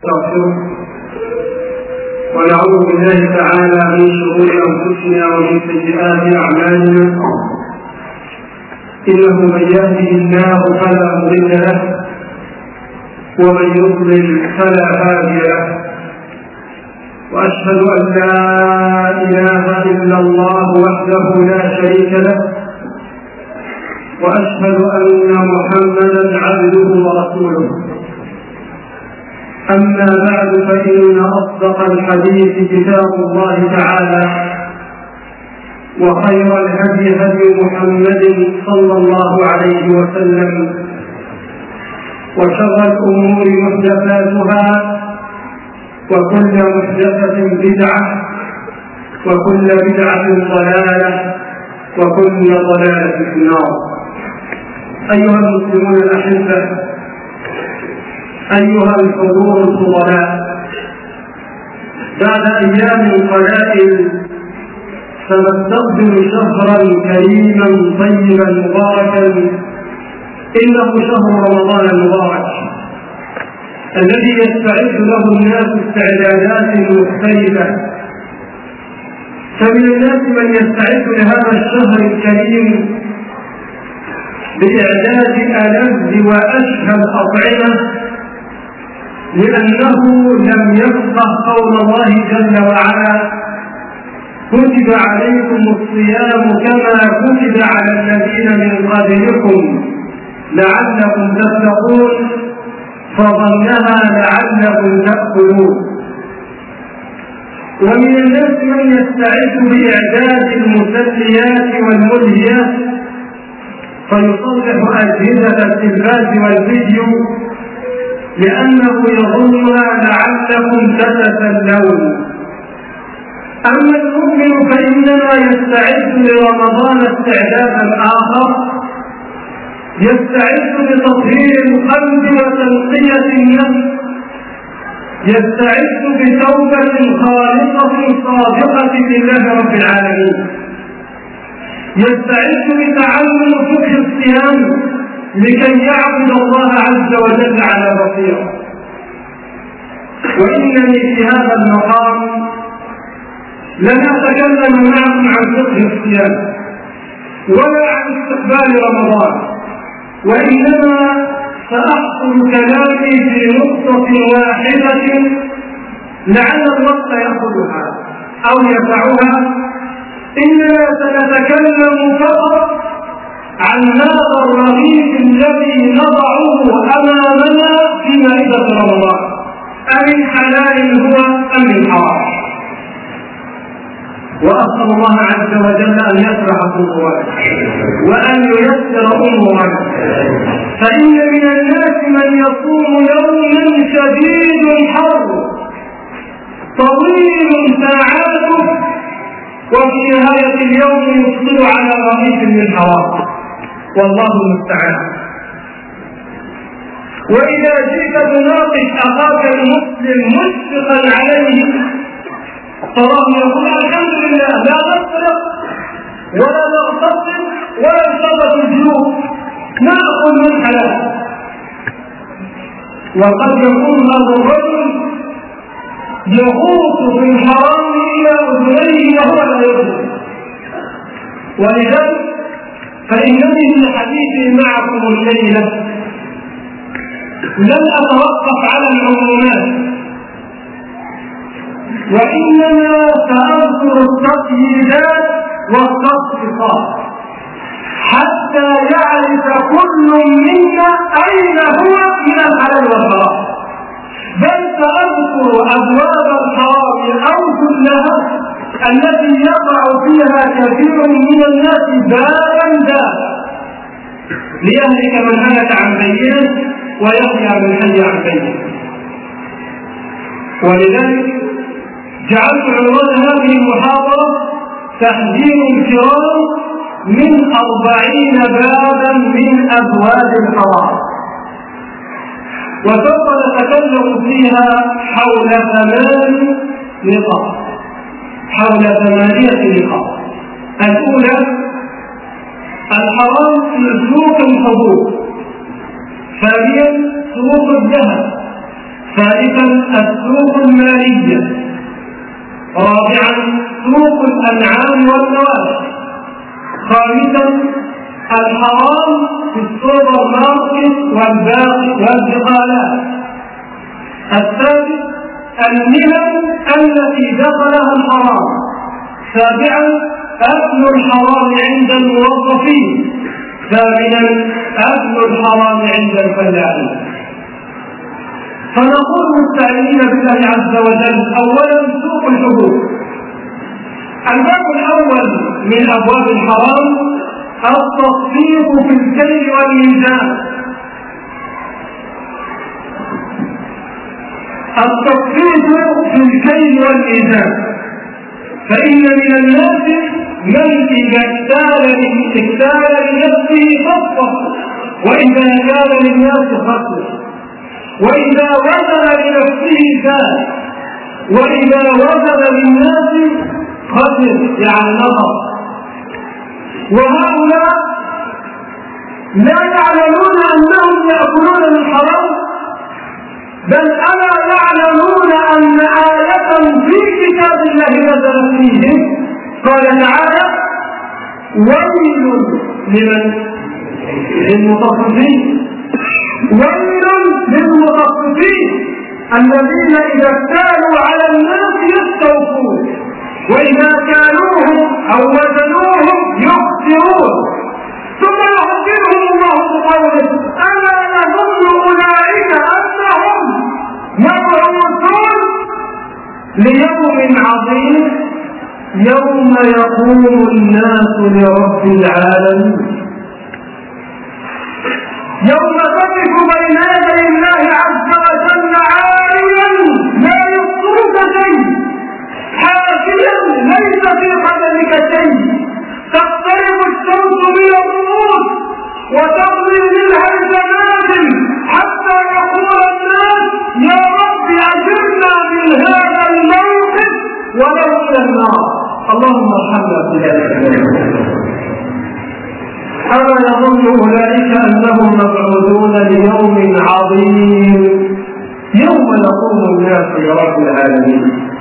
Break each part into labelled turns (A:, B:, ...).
A: ونستغفره ونعوذ بالله تعالى من شرور أنفسنا ومن سيئات أعمالنا، إنه من يهده الله فلا مضل له ومن يضلل فلا هادي له، وأشهد أن لا إله إلا الله وحده لا شريك له، وأشهد أن محمدا عبده ورسوله. أما بعد، فإن أصدق الحديث كتاب الله تعالى، وخير الهدي هدي محمد صلى الله عليه وسلم، وشر الأمور محدثاتها، وكل محدثة بدعة، وكل بدعة ضلالة، وكل ضلالة في النار. أيها المسلمون الأحبة، أيها الحضور الفضلاء، بعد أيام قلائل سنستقبل شهرا كريما طيبا مباركا، إنه شهر رمضان المبارك الذي يستعد له الناس استعدادات مختلفة. فمن الناس من يستعد لهذا الشهر الكريم بإعداد ألذ وأشهى الأطعمة، لأنه لم يفقه قول الله جل وعلا: كتب عليكم الصيام كما كتب على الذين من قبلكم لعلكم تتقون، فظنها لعلكم تأكلون. ومن الناس من يستعد بإعداد المسليات والملهيات، فيصلح أجهزة التلفاز والفيديو لأنه يظنها لعلكم تتسلون. أما المؤمن فإنما يستعد لرمضان استعدادا آخر، يستعد بتطهير القلب وتنقية النفس، يستعد بتوبة خالصة صادقة لله رب العالمين، يستعد بتعلم فقه الصيام لكي يعبد الله عز وجل على بصيرة. وإنني في هذا المقام لن أتكلم معكم عن فقه الصيام ولا عن استقبال رمضان، وإنما سأحصر كلامي في نقطة واحدة لعل الوقت يأخذها أو يسعها. إننا سنتكلم فقط عن هذا الرغيف الذي نضعه أمامنا في مائدة رمضان، أمن حلال هو أم من حرام. وأسأل الله عز وجل أن يشرح صدورنا وأن ييسر أمورنا، فإن من الناس من يصوم يوما شديد الحر طويل ساعاته، وفي نهاية اليوم يفطر على رغيف من حرام، والله المستعان. وإذا جئت تناقش أخاك المسلم مشفقا عليه تراه يقول: الحمد لله، لا نسرق ولا نغتصب ولا نشرب الجيوب، نأكل من حلال. وقد يكون هذا الرجل يغوص في الحرام إلى أذنيه وهو لا يدري. ولذلك فإنني في حديثي معكم الليلة لن أتوقف على العمومات، وإنما سأذكر التقييدات والتخصيصات حتى يعرف كل منا أين هو من الحلال والحرام، بل سأذكر أبواب الحرام أو كلها التي يقع فيها كثير من الناس بابا بابا، ليهلك من هلك عن بينه ويحيى من حي عن بينه. ولذلك جعلت عنوان هذه المحاضرة تحذير الكرام من 40 بابا من أبواب الحرام، وسوف نتكلم فيها حول 8 نقاط، حول 8 نقاط. الأولى: الحرام في سوق الحبوب. ثانيا: سوق الذهب. ثالثا السوق المالية. رابعا سوق الأنعام والمواشي. خامسا الحرام في السوبر ماركت والبقالات. السادس الملل التي دخلها الحرام. سابعا أكل الحرام عند الموظفين. ثامنا أكل الحرام عند الفلاحين. فنقول مستعينين بالله عز وجل: أولا سوق الحبوب. الباب الأول من أبواب الحرام التصفيق في الكيل والميزان. التصفيق في الكيل والميزان، فإن من الناس من إذا اكتال لنفسه صفه، وإذا كان للناس خسر، وإذا وزن لنفسه زاد، وإذا وزن للناس خسر يعني نقص. وهؤلاء لا يعلمون أنهم يأكلون من حرام، بل ألا يعلمون أن آية في كتاب الله نزلت فيهم قال تعالى: ويل لمن؟ للمطففين. ويل للمطففين الذين إذا اكتالوا على الناس يستوفون، وإذا كالوهم أو وزنوهم يخسرون. ثم يخبرهم الله بقوله: ألا يظن أولئك أنهم مبعوثون ليوم عظيم يوم يقوم الناس لرب العالمين. يوم تقف بين يدي الله عز وجل عاليا لا يخطرك شيء، حافيا ليس في قدمك شيء، تقترب الشمس من الرؤوس وتغلي منها الجنازل حتى يقول الناس: يا رب أجرنا من هذا الموقف ولو إلى النار. اللهم ارحمنا بذلك. ألا يظن أولئك أنهم مبعوثون ليوم عظيم يوم يقوم الناس لرب العالمين.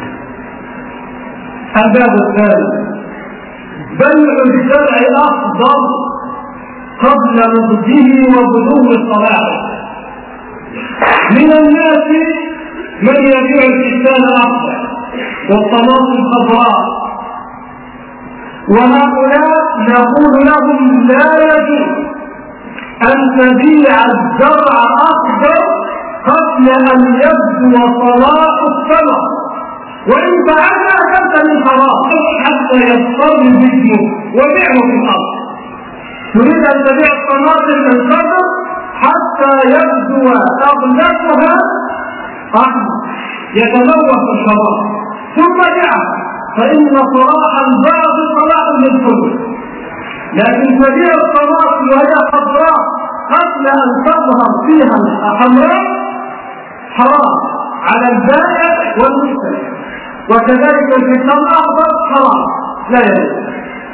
A: الباب الثالث بيع الزرع أفضل قبل نضجه وبلوغ الصلاح. من الناس من يبيع الكتان الأخضر والطماطم الخضراء، وهؤلاء نقول لهم: لا يجوز أن تبيع الزرع أخضر قبل أن يبدو صلاح الثمر، وإن فعلت أكلت من حرام حتى يضطر جسمه وبيعه في الأرض. تريد أن تبيع الطماطم الخضر حتى يبدو أغلفها أحمر يتلوث الحرام، ثم بيعها، فإن صلاح البعض صلاح للكل. لكن تبيع الطماطم وهي خضراء قبل أن تظهر فيها الحمراء حرام على البائع والمشتري، وكذلك الكتان الأخضر حرام لا يجوز.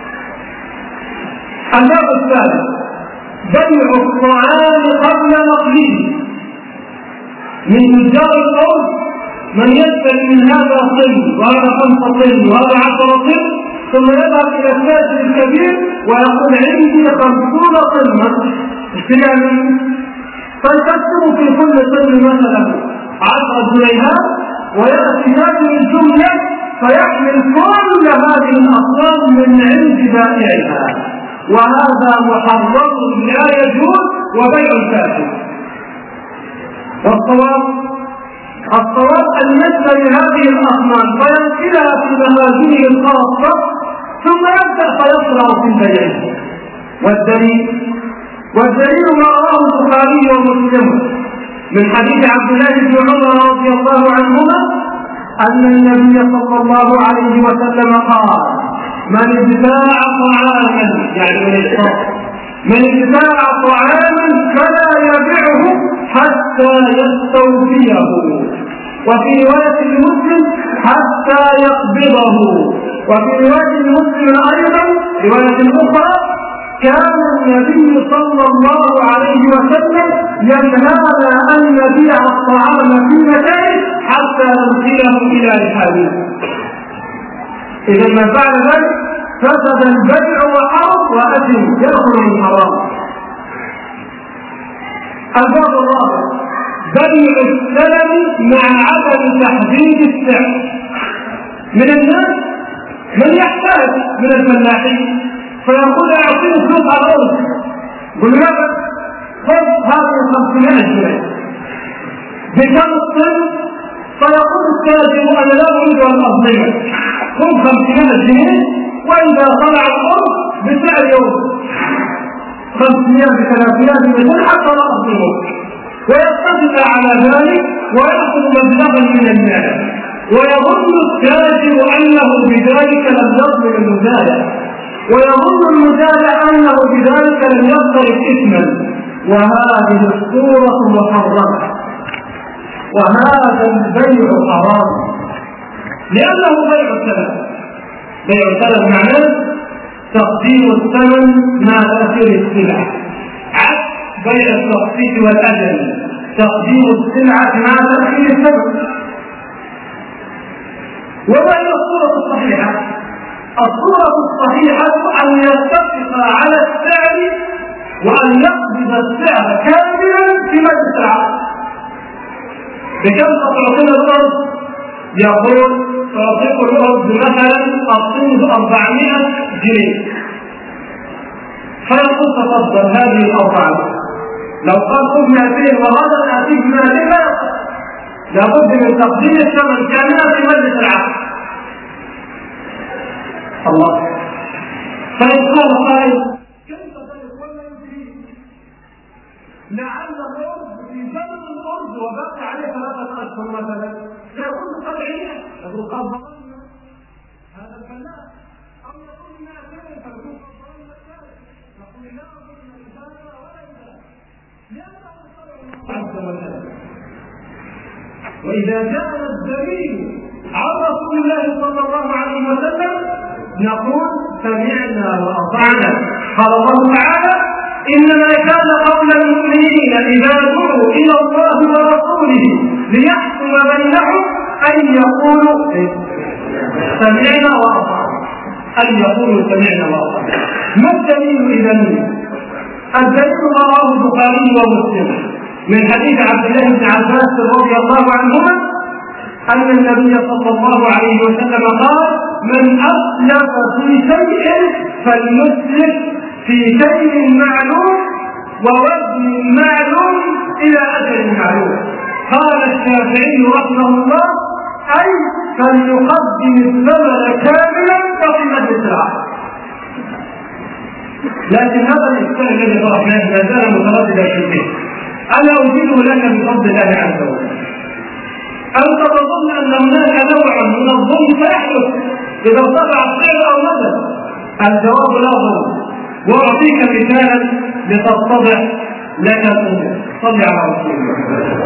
A: الباب الثالث بيع الطعام قبل نقله. من تجار الأرض من يشتري من هذا طن وهذا 5 طن وهذا 10 طن، ثم يذهب إلى التاجر الكبير ويقول: عندي 50 طنا اشتريها منه، فيكتب في كل طن مثلا 10 جنيهات، ويأتي هذه الجملة فيحمل كل هذه الأصناف من عند بائعها، وهذا محرم لا يجوز وبيع الكافر. والصواب أن يشتري هذه الأصناف فينقلها في مخازنه الخاصة ثم يبدأ فيصنع في البيع. والدليل ما رواه البخاري ومسلم من حديث عبد الله بن عمر رضي الله عنهما أن النبي صلى الله عليه وسلم قال: من ابتاع طعاما فلا يبيعه حتى يستوفيه، وفي رواية المسلم حتى يقبضه، وفي رواية المسلم أيضا رواية أخرى كان النبي صلى الله عليه وسلم ينهانا أن نبيع الطعام في مكان حتى نرسله إلى رحالنا. إذا ما فعل ذلك فسد البيع وحرم وأثم يأخذ من حرام. الباب الرابع بيع السلم مع عدم تحديد السعر. من الناس من يحتاج من الفلاحين فيقول أعطيه فلوس على الأرض، يقول له خذ هذه 500 جنيه بكم الطن؟ فيقول التاجر أنا لا أريد أن أظلمك، خذ 500 جنيه وإذا طلع الأرض بسعر يوم 500 ب300 مثل حتى لا أظلمك، ويتفق على ذلك ويأخذ مبلغا من المال، ويظن التاجر أنه بذلك لم يظلم المزارع، ويظن المزارع أنه بذلك لم يقترف إثما، وهذه الصورة محرمة، وهذا البيع حرام لأنه بيع السلم. بيع السلم معناه تقديم الثمن مع تأثير السلعة، عكس بيع التخفيف والأجل تقديم السلعة مع تأثير الثمن. وما هي الصورة الصحيحة؟ الصورة الصحيحة أن يتفق على السعر وأن يقبض السعر كاملا في مجلس العقد. بكم تعطينا الأرض؟ يقول تعطيك الأرض مثلا الطن 400 جنيه، فيقول تفضل هذه الأربعة. لو قال خذ 200 وغدا أتيك 200 لابد من تقديم الثمن كاملا في مجلس العقد. الله. فإن قال قائل كيف ذلك ولا يجري؟ لعل الأرض في زمن الأرض وبقي عليه 3 أشهر مثلا سيكون 70، يقول قد ظلمنا هذا الفلاح، أو يقول 200 فيقول قد ظلمنا الثالث، يقول لا ظلم الإنسان ولا إله لأنه صدر الله عز وجل. وإذا جاء الدليل عن رسول الله صلى الله عليه وسلم نقول سمعنا وأطعنا. قال الله تعالى إنما كان قول المؤمنين إذا دعوا إلى الله ورسوله ليحكم بينهم أن يقولوا سمعنا وأطعنا، أن يقولوا سمعنا وأطعنا. ما الدليل إذن؟ الدليل رواه البخاري ومسلم من حديث عبد الله بن عباس رضي الله عنهما أن النبي صلى الله عليه وسلم قال من أسلف في شيء فليسلف في شيء معلوم ووزن معلوم إلى أجل معلوم. قال الشافعي رحمه الله أي فليقدم الثمن كاملا كقيمة السلعة. لكن هذا الإشكال الذي طرحناه ما زال مترددا فيه، أنا أجيبه لك بفضل الله عز وجل. أنت تظن أن هناك نوع من الظلم سيحدث إذا ارتفع السعر أو نزل؟ الجواب لا ظلم، وأعطيك مثالا لتتضح لك الأمور. صل على رسول الله.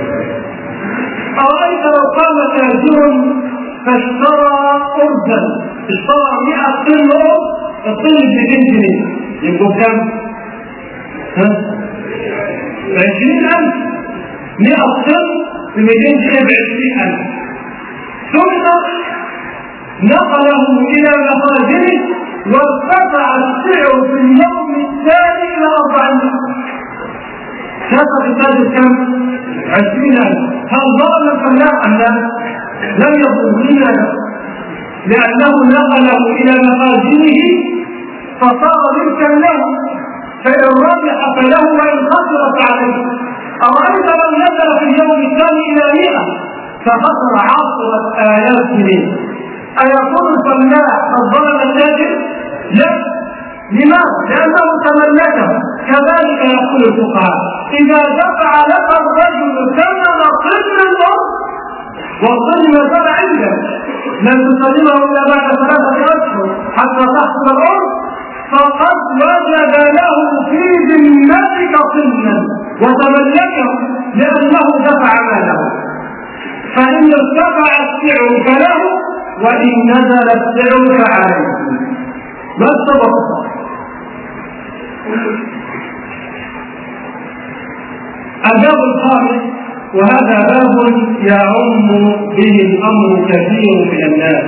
A: أرأيت لو قام تاجر فاشترى أرزا، اشترى 100 طن أرز، الطن ب200 جنيه، يبقوا كم؟ 20,000. 100 طن ب200 جنيه ب20,000. ثم نقله إلى مخازنه وارتفع السعر في اليوم الثاني إلى 400. كسر التاجر كم؟ 20,000. هل ظلم الفلاح أم لا؟ لم يظلم لأنه نقله إلى مخازنه فصار ملكا له، فإن ربح فله وإن خسر فعليه. أرأيت من نزل في اليوم الثاني إلى 100 فخسر 10,000 جنيه، أيكون الفلاح قد ظلم التاجر؟ لا. لماذا؟ لأنه تملكه. كذلك يقول الفقهاء إذا دفع لك الرجل ثمن طن الأرض والطن ما زال عندك لن تسلمه إلا بعد 3 أشهر حتى تحصل الأرض، فقد وجد له في ذمتك طنا وتملكه لأنه دفع ماله. فإن ارتفع السعر فله وإن نزل السعر فعليه. ما السبب؟ الباب الخامس، وهذا باب يعم به الأمر كثير من الناس،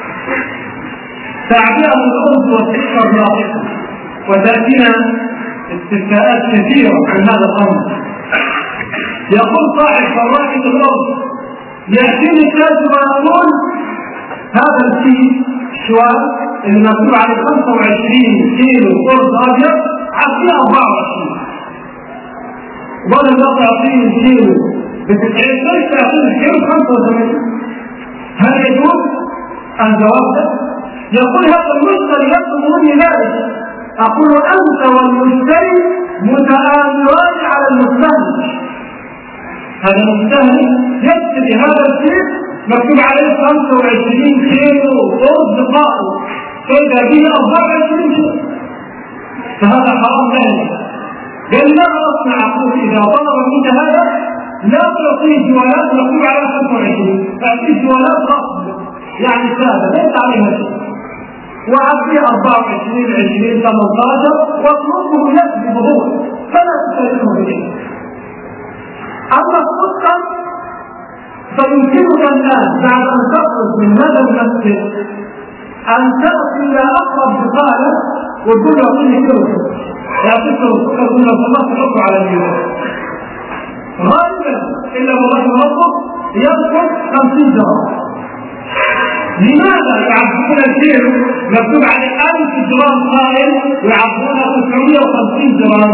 A: تعبئة الأرض والسكر ناقصة، وتأتينا استثناءات كثيرة عن هذا الأمر. يقول صاحب فوائد الأرض، يأتيني الناس ويقول هذا الكيس شوال المكتوب على 25 كيلو أرض أبيض عطيه 24، ولا تعطيه كيلو ب90 ليس تعطيه كيلو 85. هل يجوز؟ الجواب ده يقول هذا المشتري يطلب مني ذلك، أقول أنت والمشتري متآمران على المستهلك. هذا المستهلك يشتري هذا الكيس مكتوب عليه 25 كيلو أرز قائم، فإذا به 24 كيلو، فهذا حرام ذلك. قال لا أصنع، أقول إذا طلب منك هذا لا تعطيه جوالات مكتوب على 25، تعطيه جوالات رقم يعني سادة ليس عليها شيء، وعطيه 24 20 18 واطلبه يكذب هو فلا تسأله به. أما السكر فيمكنك الآن بعد أن تخرج من هذا المسجد أن تأتي إلى أقرب بقالة وتقول له أعطيني كيلو سكر، يعطيك السكر تقول له سمحت حطه على اليوم، غالبا إلا والله ربك يذكر 50 جرام. لماذا يعبون الكيلو مكتوب عليه 1000 جرام قائم ويعبونه 950 جرام؟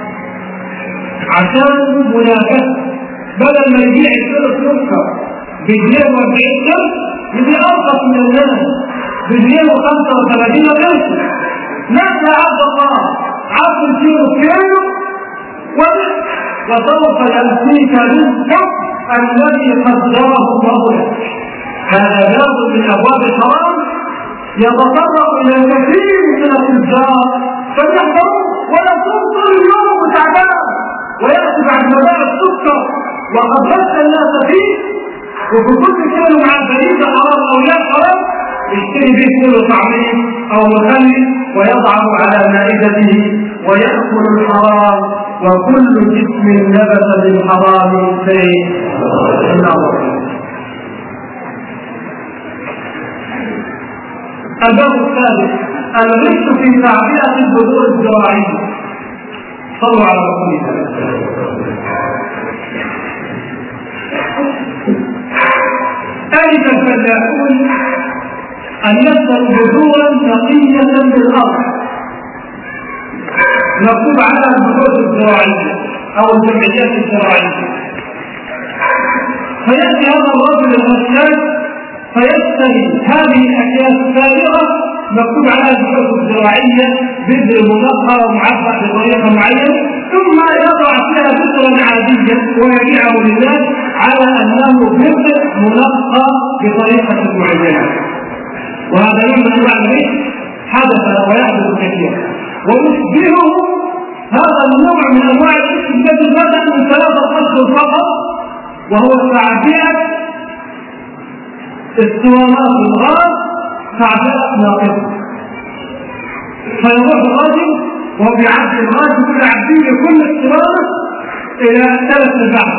A: عشان منافسة، بدل ما يبيع كيلو سكر ب240 قرش يبيع أرخص من الناس ب235 قرش. لا يا عبد الله، عبد كيلو وسوف يأتيك رزقك الذي قدره الله لك. هذا باب من أبواب الحرام يتطرق إلى كثير من التجار فليحذروا ولا تنظر اليوم تعبان ويأتي بعد مبيع السكر وقد رد الناس فيه، وفي كل كيلو مع البريد حرام أو لا حرام يشتري به كيلو طعمين أو مخلل ويضعه على مائدته ويأكل الحرام، وكل جسم نبت بالحرام في النار. الباب الثالث، الغش في تعبئة البذور الزراعية. صلوا على رسول الله. أجد الفلاحون أن يشتروا بذورا نقية بالأرض مكتوب على البذور الزراعية أو الجمعيات الزراعية، فيأتي هذا الرجل الغشاش فيشتري هذه الأكياس الفارغة مكتوب عليها البذور الزراعية بذر منقى ومعبأ بطريقة معينة، ثم يضع فيها بذرا عاديا ويبيعه للناس على أنه بذر منقى بطريقة معينة. وهذا يوم من أنواع حدث ويحدث كثيرا، ويشبهه هذا النوع من أنواع الذي بدأ من 3 أشهر فقط، وهو تعبئة اسطوانات الغاز تعبئة ناقصة. فيروح الرجل وهو بيعبي الغاز يقول عبيه كل اسطوانة إلى 3 أرباع،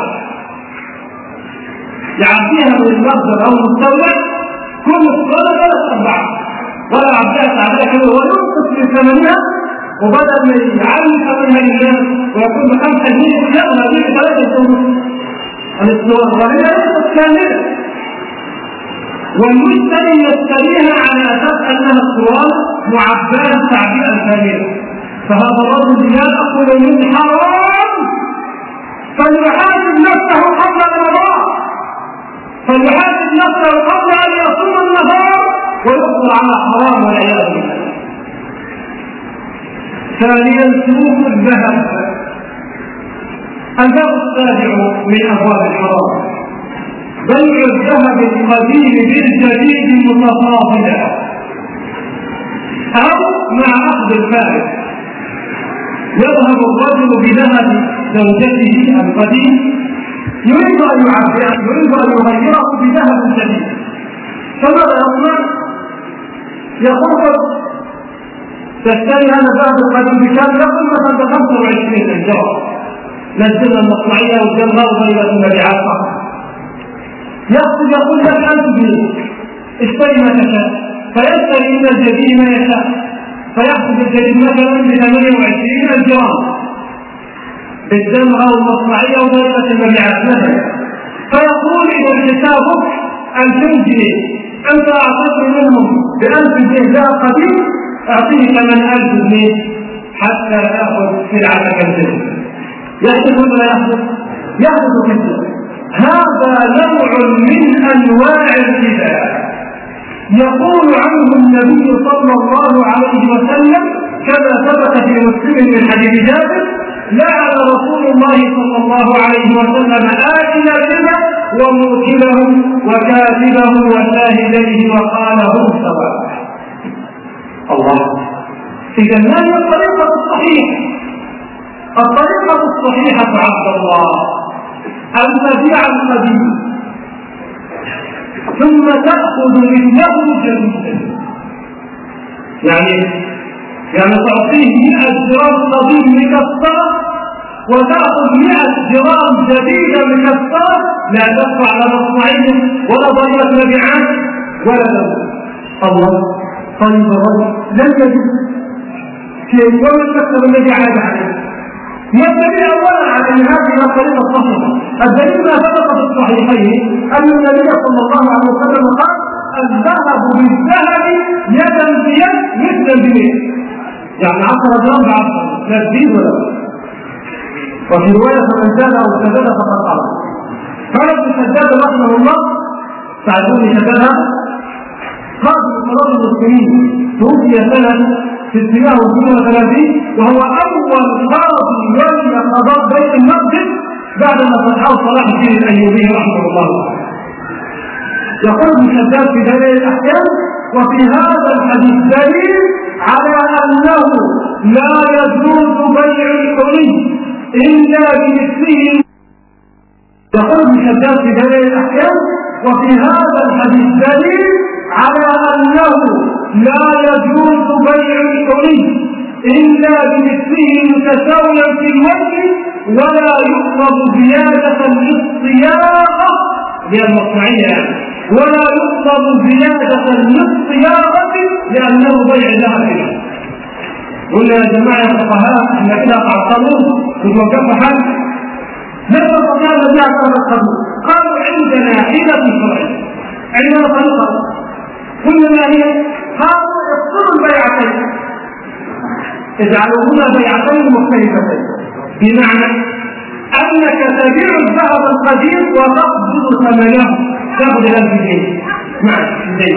A: يعبيها من المصدر أو المستودع كل اسطوانة 3 أرباع، ولا عبيها تعبئة كله وينقص من ثمنها، وبدل ما يعلم ثمنها للناس ويكون ب5 جنيه لا هذه 3 جنيه الاسطوانة، وهي ليست كاملة، والمشتري يشتريها على أساس أنها اسطوانة معباة تعبئة كاملة. فهذا الرجل يأكل من حرام، فليحاسب نفسه قبل رمضان، فليحاسب نفسه قبل أن يصوم النهار ويقبل على حرام والعياذ بالله. ثانيا سوق الذهب. الباب السابع من أبواب الحرام، بيع الذهب القديم بالجديد متفاضلا أو مع أخذ الفارق. يذهب الرجل بذهب زوجته القديم يريد أن يعبئه، يريد أن يغيره بذهب جديد، فماذا يصنع؟ يقول تشتري هذا الذهب القديم بكام؟ يقول مثلا ب 25 الجواب، نزلنا المصنعيه والجمله وغيرت المبيعات فقط. يقول لك 1000 جنيه اشتري ما تشاء، فيشتري من الجديد ما يشاء، فيأخذ الجديد مثلا ب 28 الجرام بالجمره والمصنعيه وغيرت المبيعات مثلا، فيقول إذا حسابك 2000 جنيه، أنت أعطيتني منهم ب1000 جنيه ذهب قديم، أعطيني كمان 1000 جنيه حتى تأخذ سلعتك الجديدة. يحدث ولا يحدث؟ يحدث كثيرا. هذا نوع من أنواع الربا يقول عنه النبي صلى الله عليه وسلم كما ثبت في مسلم من حديث جابر: لعن رسول الله صلى الله عليه وسلم آكل الربا وموكله وكاتبه وشاهديه وقال هم سواء. الله. إذا ما هي الطريقة الصحيحة؟ الطريقة الصحيحة عبد الله أن تبيع القديم ثم تأخذ مثله جديدا، يعني تعطيه 100 جرام قديم مكسرة وتأخذ 100 جرام جديدة مكسرة، لا تدفع لا مصنعية ولا ضريبة مبيعات ولا دولة. الله. طيب الرجل لم يجد شيء ومن كسر الذي عاد عليه. يبتدي اولا على هذه الطريقه الصحيحه. الدليل ما ثبت في الصحيحين ان النبي صلى الله عليه وسلم قال: الذهب بالذهب يدا بيد مثلا بيد، يعني 10 جرام ب10 لا تزيد ولا تنقص. وفي روايه: فمن زاد او استزاد فقد قال. قال ابن شداد رحمه الله، تعرفون شدادها؟ قاضي صلاه المسلمين، توفي سنه 632 وهو أول قاضي ولي قضاء بيت المقدس بعد ما فتحه صلاح الدين الأيوبي رحمه الله. يقول ابن شداد في دليل الأحكام: وفي هذا الحديث دليل على أنه لا يجوز بيع الحري إلا بمثله. يقول ابن شداد في دليل الأحكام: وفي هذا الحديث دليل على أنه لا يجوز بيع الحري إلا بمثله متساويا في الوجه، ولا يطلب زيادة للصياغة للمصنعية، ولا يطلب زيادة للصياغة لأنه بيع ذهب. قلنا يا جماعة يا فقهاء إحنا كده قاعدين ونوقف حل لا نستطيع أن نبيع هذا القانون. قالوا عندنا حيلة شرعية، عندنا طريقة. كل ما هي قالوا افصلوا البيعتين، اجعلوهما بيعتين مختلفتين، بمعنى انك تبيع الذهب القديم وتقبض ثمنه، تاخذ 1000 جنيه معك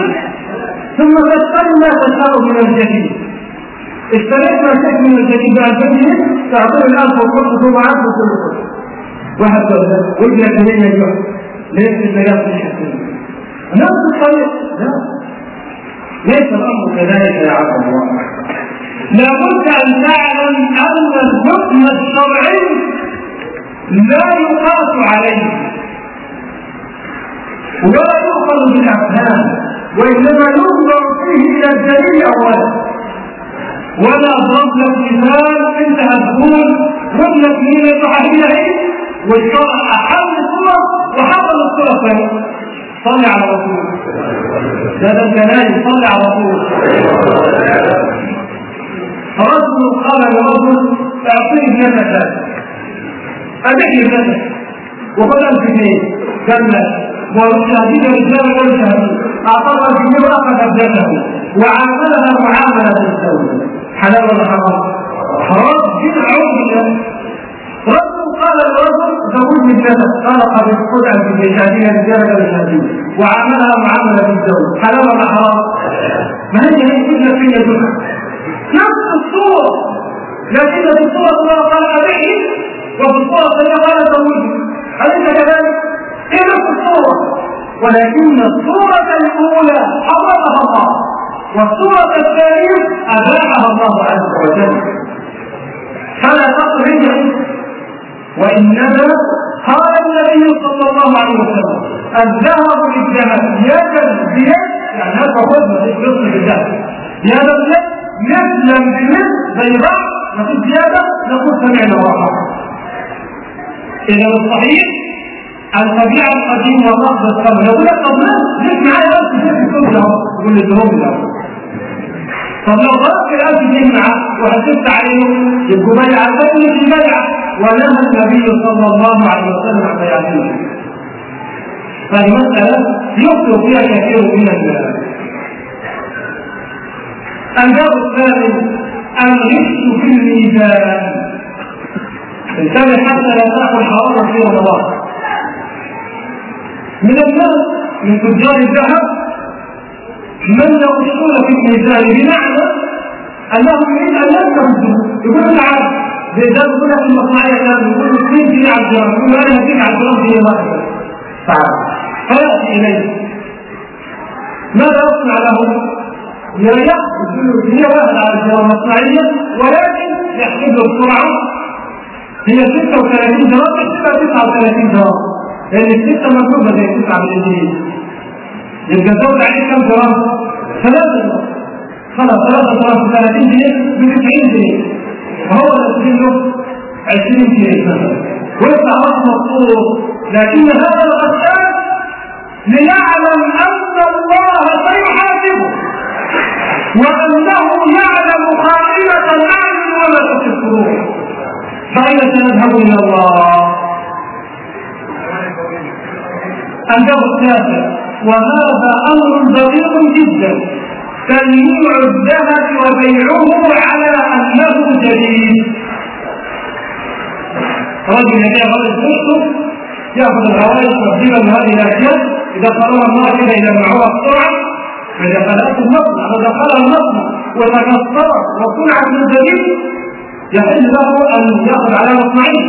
A: ثم تشتري ما تشاء من الجديد. اشتريت ما شئت من الجديد ب 1000 جنيه، تعطيني 1000 وتحط معك وكل شيء وهكذا. وابنك منين يجوع؟ ليش تتجاوز الحكومه؟ نفس الطريق. لا، ليس الامر كذلك يا عبد الله. لابد ان تعلم ان الحكم الشرعي لا يقاس عليه ولا يؤخذ بالافهام، وانما ينظر فيه الى الدليل اولا. ولا اضرب لك مثال انت هتقول رجلك مين صحيحه والشرع احل الصوره وحصل الصوره الثانيه. صلي على رسول هذا الكلام، صلي على رسول. رجل قال لرجل: اعطيني ابنتك، ادعي ابنتك وخذ 1000 جنيه. قال لا، وشهديك رجال غير شهدين. اعطاها الجنيه واخذ ابنته وعاملها معامله الزوج. حلال ولا حرام؟ حرام. جد اعوذ بالله. رجل قال لرجل: زوجني ابنتك. قال: قد خذ 1000 جنيه، شهديها رجال غير شهدين وعاملها معامله الزوج. حلال ولا حرام؟ ما هي كلها في يدك نفس الصورة، لكن في الصورة الله قال: أبعي، وفي الصورة الثانية قال: زوجي. أليس كذلك؟ هي نفس الصورة، ولكن الصورة الأولى حرمها الله، والصورة الثانية أباحها الله عز وجل. فلا تقل عنده. وإنما قال النبي صلى الله عليه وسلم: الذهب بالذهب يدا بيد، يعني هذا هو الذهب بالذهب يدا بيد مثلا بمثل زي بعض مفيش زياده نقول سمعنا وراء. اذا الصحيح ان تبيع القديم وقصد الثمن. يقول لك طب ليش معايا بس في الكتب ده؟ يقول لي الذنوب ده. طب لو ضربت الألف جنيه معاه وحسبت عليه يبقوا بيع الثمن في بيعه، ونهى النبي صلى الله عليه وسلم عن بيعته. فالمسألة يخطئ فيها كثير من الناس. الباب الثالث الغش في الميزان. انتبه حتى لا تأكل حرام في رمضان. من الناس من تجار الذهب من يغشون في الميزان، بمعنى انهم يريد ان يستخدموا. يقول تعال بإذن يقول لك المصنعية كان يقول 2 جنيه على الجرام، يقول انا هديك على الجرام جنيه واحدة. تعال فيأتي إليه ماذا يصنع له؟ يأخذ جنيه واحدة على الجرام مصنعية، ولكن يحسب له بسرعة هي 36 جرام تحسبها 39 جرام، لأن الستة مكتوبة زي 9 بالإنجليزي. يبقى زود عليه كم جرام؟ 3 جرام. خلاص 3 جرام ب 30 جنيه ب 90 جنيه، وهو اللي له 20 جنيه مثلا، ويطلع رقم مطلوب. لكن هذا الغشاش ليعلم أن الله سيحاسبه، وأنه يعلم خائنة الأعين وما تخفي الصدور. فأين سنذهب إلى الله؟ الباب التاسع، وهذا أمر دقيق جدا، تنويع الذهب وبيعه على أنه جديد. رجل يبيع غير الفلوس يأخذ الغوائش ويبديها من هذه الأشياء، إذا قرر الله كده يجمعوها بسرعة، فإذا خلقت المصنع ودخلها المصنع وتكسرت وصنعت من جديد يحل له أن يأخذ على مصنعين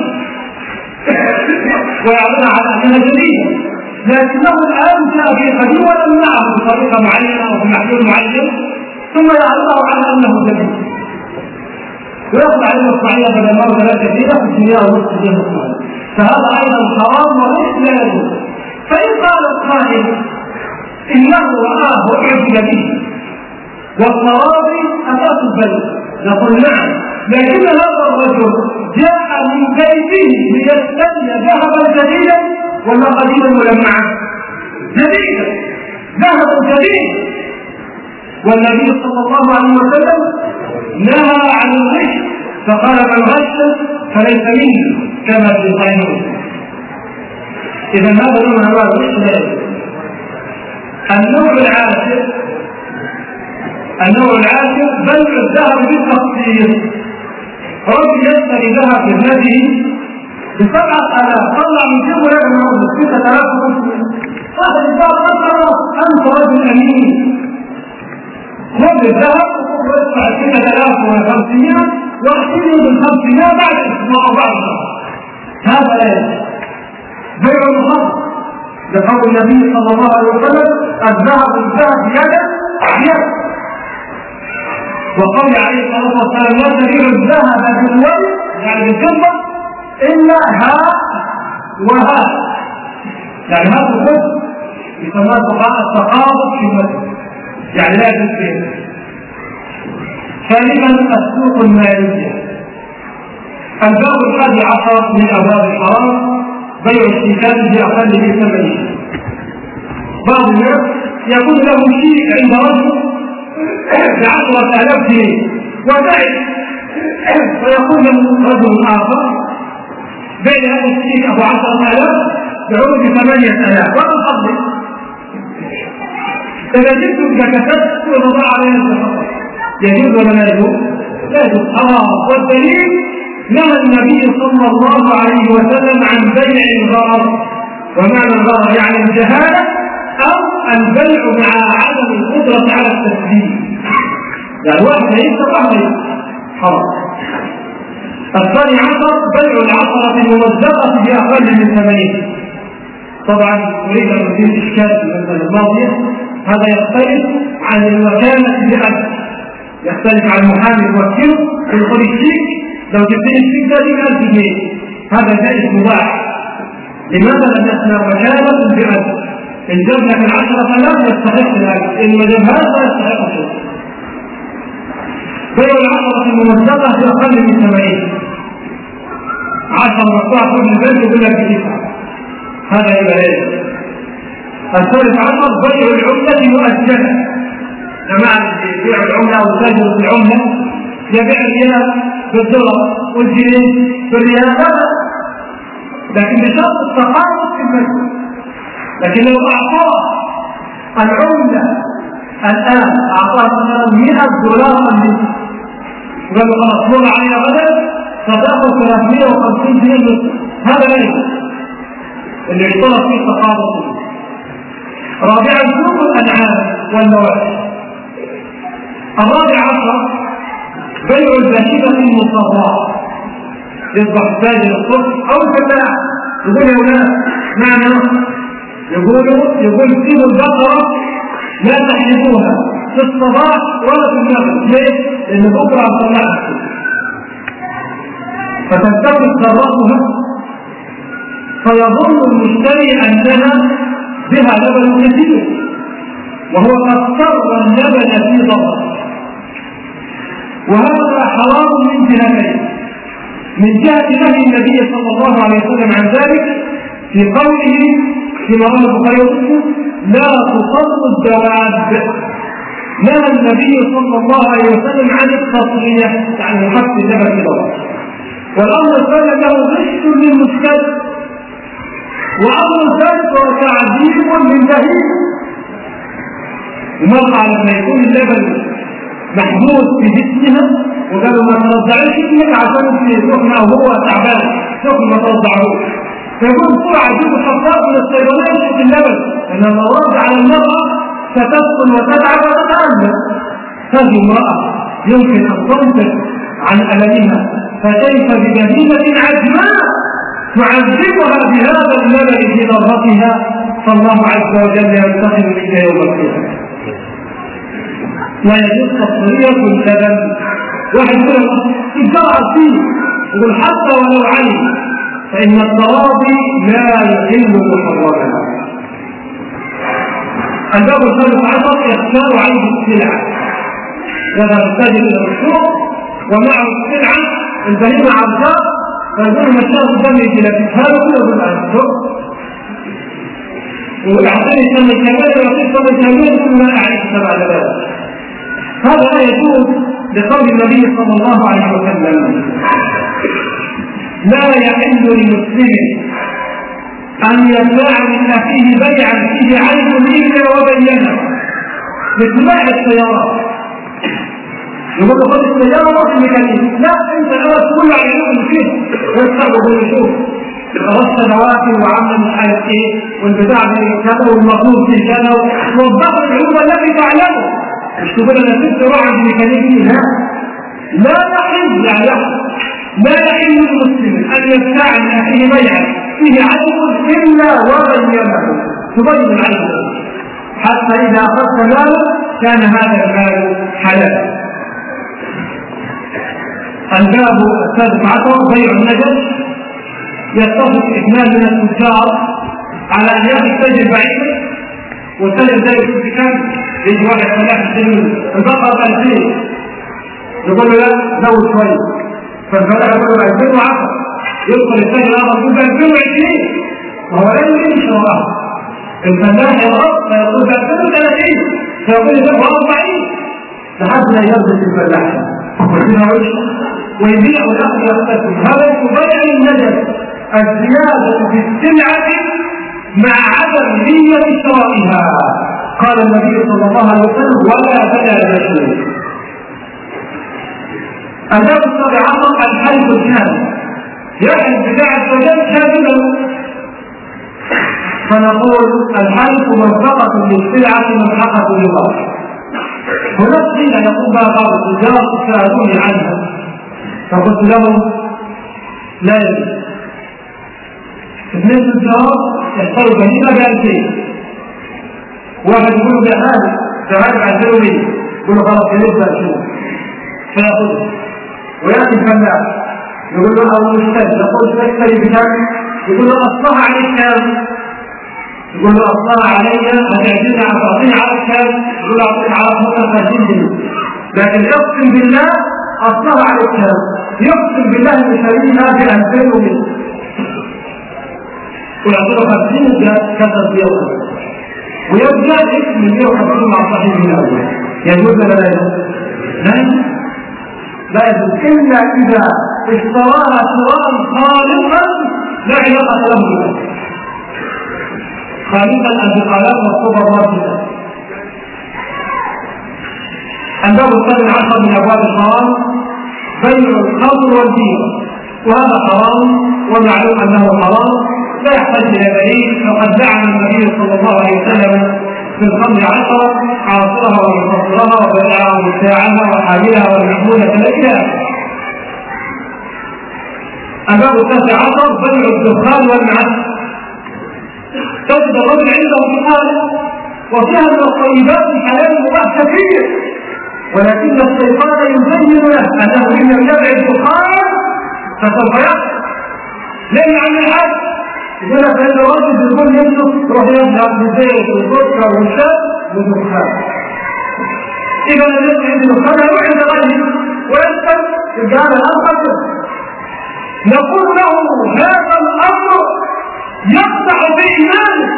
A: ويعرضها على أنها جديدة. لكنه الآن جاء في قديم ولم يعرض بطريقة معينة أو بمحلول معين، ثم يعرضه على أنه جديد ويأخذ عليه مصنعية بدل مرة لا كثيرة في الدنيا ونصف جنيه مصنعية. فهذا أيضا حرام وليس لا يجوز. فإن قال القائل إنه رآه وعجب به والصوابي أساس البيت، نقول نعم، لكن هذا الرجل جاء من بيته ليشتري ذهبا جديدا ولا قديما ملمعا؟ جديدا، ذهب جديد. والنبي صلى الله عليه وسلم نهى عن الغش، فقال من غش فليس مني كما في صحيح. إذا هذا نوع من أنواع الغش لا يجوز. النوع العاشر بيع الذهب بالتقسيط. رجل يشتري ذهب بابنته ب7,000، طلع من جيبه لك النهارده 6,500. هذا الإنسان قدر أنت رجل أمين، خذ الذهب وادفع 6,500 واحسبه بال500 بعد أسبوع أو بعد شهر. هذا لا يجوز. بيع الخمر لقول النبي صلى الله عليه وسلم الذهب بالذهب بيده بيد، وقول عليه الصلاة والسلام لا تبيع الذهب بالورق يعني بالفضة إلا ها وها، يعني هذا الخبز يسمى التقابض في المسجد، يعني لا يجوز فيه. ثالثا السوق المالية. الباب 11 من أبواب الحرام بيع الشيكات بأقل من 80. بعض الناس يكون له شيء عند رجل ب10,000 جنيه وتعب، ويقول له رجل آخر بيع هذا الشيء أبو 10,000 يعود ب8,000 ولا تفضل. إذا جبت ككتبت ونضع عليها الخطر يجوز ولا لا يجوز؟ لا يجوز، حرام. والدليل نهى النبي صلى الله عليه وسلم عن بيع الغرض، ومعنى الغرض يعني الجهالة أو البيع مع عدم القدرة على التسليم، يعني واحد يكسب واحد يكسب، حرام. 12 بيع العصرة الممزقة بأقل من 80. طبعا أريد أن أثير إشكال في المسألة الماضية، هذا يختلف عن الوكالة بأجل، يختلف عن محامي يوكله ويقول الشيك لو جبت الشيك ده 100,000 جنيه، هذا جائز مباح. لماذا؟ لأن احنا وكالة بأجل، إن جاب لك 10,000 يستحق الأجل، إن ما جابهاش لا يستحق شيء. بيع العشرة الممزقة بأقل من 80. 10 مقطوعة كل البلد يقول لك بتسعة، هذا يبقى ايه؟ الثالث عشر بيع العملة مؤجلة، جماعة بيع العملة أو تاجر في العملة يبيع الريال بالدولار والجنيه بالريال، لكن بشرط التقارب في المجلس. لكن لو أعطاه العملة الآن، أعطاه مثلا $100 أمريكي وقال له خلاص مر عليها غدا ستأخذ 350 جنيه، هذا لا يجوز، اللي يشترط فيه التقارب. رابعا سوق الأنعام والمواشي. الرابع عشر بيع البهيمة المصرات، يصبح التاجر الصبح أو الفلاح يقول يا ولاد معنى يقول سيبوا البقرة لا تحلبوها في الصباح ولا في المغرب. ليه؟ لأن بكرة هتطلعها فتنتقل ذرتها فيظن المشتري أنها بها لبن كثير وهو قد سر اللبن في ضرر، وهذا حرام من جهتين. من جهة نهي النبي صلى الله عليه وسلم عن ذلك في قوله في رواه البخاري ومسلم لا تصر الدواب، نهى النبي صلى الله عليه وسلم عن التصرية يعني حق اللبن في ضرر. والأمر الثاني له غش للمشتري، وأمر ثالث وتعذيب للبهيمة. المرأة لما يكون اللبن محبوس في جسمها وقالوا ما ترضعيش ابنك عشان في سخن او هو تعبان سخن ما ترضعوش، فيقول بسرعه يجيب الحفاظ من الصيدليه يشوف اللبن ان المرض على المراه ستسخن وتتعب وتتألم. هذه امراه يمكن ان تنطق عن المها، فكيف ببهيمه عجماء تعذبها بهذا اللبن في ضرتها، فالله عز وجل ينتقم منك يوم القيامه. لا يجوز تصرية اللبن. واحد يقول الجرأة فيه يقول حتى ولو علم فإن التراضي لا يحل محرمها. الباب الثالث عشر إخسار عيب السلعة. هذا التاجر إلى السوق ومعه السلعة البهيمة عرضاء فيقول مشاه الدم إلى كتابه ويقول عن السوق ويعطيني ثمن كمان ويعطيني ثمن كمان يقول ما أعيش تبع ذلك. هذا لا يجوز لقول النبي صلى الله عليه وسلم لا يحل لمسلم أن يباع من أخيه بيعا فيه عيب إلا وبينه. لاتباع السيارات يقول له خذ السيارة روح الميكانيك، لا أنت الأول كل عيوب فيه ويستعبه ويشوف رص نوافل وعمل مش عارف إيه والبتاع كذا والمخلوق في كذا ووضح العيوب التي تعلمه. مش تقول انا كنت روح عند ميكانيكي، لا يحل لا يحل للمسلم ان يبتاع من اخيه بيعا فيه عيب الا وبينه، تبين العيب حتى اذا اخذت ماله كان هذا المال حلالا. الباب السادس عشر بيع النجس. يتفق اثنان من التجار على ان ياخذ تاجر بعيد والتاجر ذلك في كم يجي واحد فلاح يشتري البقرة ب2000 يقول له لا زود شوية، فالفلاح يقول له 2010 يدخل التاجر الآخر يقول ب2020 وهو لا يمكن شراءها. الفلاح يرغب فيقول ب2030 فيقول له 40 لحد ما يربط الفلاح ويبيع والآخر يقتسم. هذا يبين النجس الزيادة في السلعة مع عدم نية شرائها. قال النبي صلى الله عليه وسلم ولا تناجشوا. الباب السابع عشر الحلف الكامل. يحلف بتاع الزوجات كاملا فنقول الحلف منفقة للسلعة ملحقة للغاية. هناك حين يقول بها بعض التجار سألوني عنها فقلت لهم لا يجوز. اثنين تجار يشتروا بهيمة ب2000، واحد يقول له تعال عزلوا لي، يقول له خلاص يلبس شو فيأخذه ويأتي الفلاح يقول له أول مشتري يقول تشتري بكم، يقول له أصلها عليك كام، يقول له أصلها علي هتعزلني عن تعطيني على كام، يقول له أعطيني على 55 جنيه لكن يقسم بالله أصلها على الكلام، يقسم بالله بشريكها ب2000 ومئة ويعطيه 50 كسر بيوم ويرجع اسم 150 مع صاحبه الأول. يجوز ولا لا يجوز؟ لا يجوز إلا إذا اشتراها شراء خالصا لا علاقة له بها، خالصا الانتقالات والصبر واجبة. الباب 12 من أبواب الحرام بيع الخمر والبيع، وهذا حرام ومعلوم أنه حرام لا يحتاج إلى دليل، فقد لعن النبي صلى الله عليه وسلم في الخمر 10 عاصرها ومفصلها وبيعها ومبتاعها وحاملها والمحمولة إلى آخره. الباب 13 بيع الدخان والمعسل. تجد الرجل عنده بحاله وفيها من الطيبات حلال مباح كثير، ولكن الشيطان يبين له انه ان لم يبع الدخان فسوف يحصل. لان عن الحد يقول لك ان الرجل يقول يمسك يروح يذهب بالزيت والسكر والشاي بالدخان. اذا لم يكن عند الدخان يروح عند غيره ويسال الجهاز الاخر، نقول له هذا الامر يقطع بايمانك،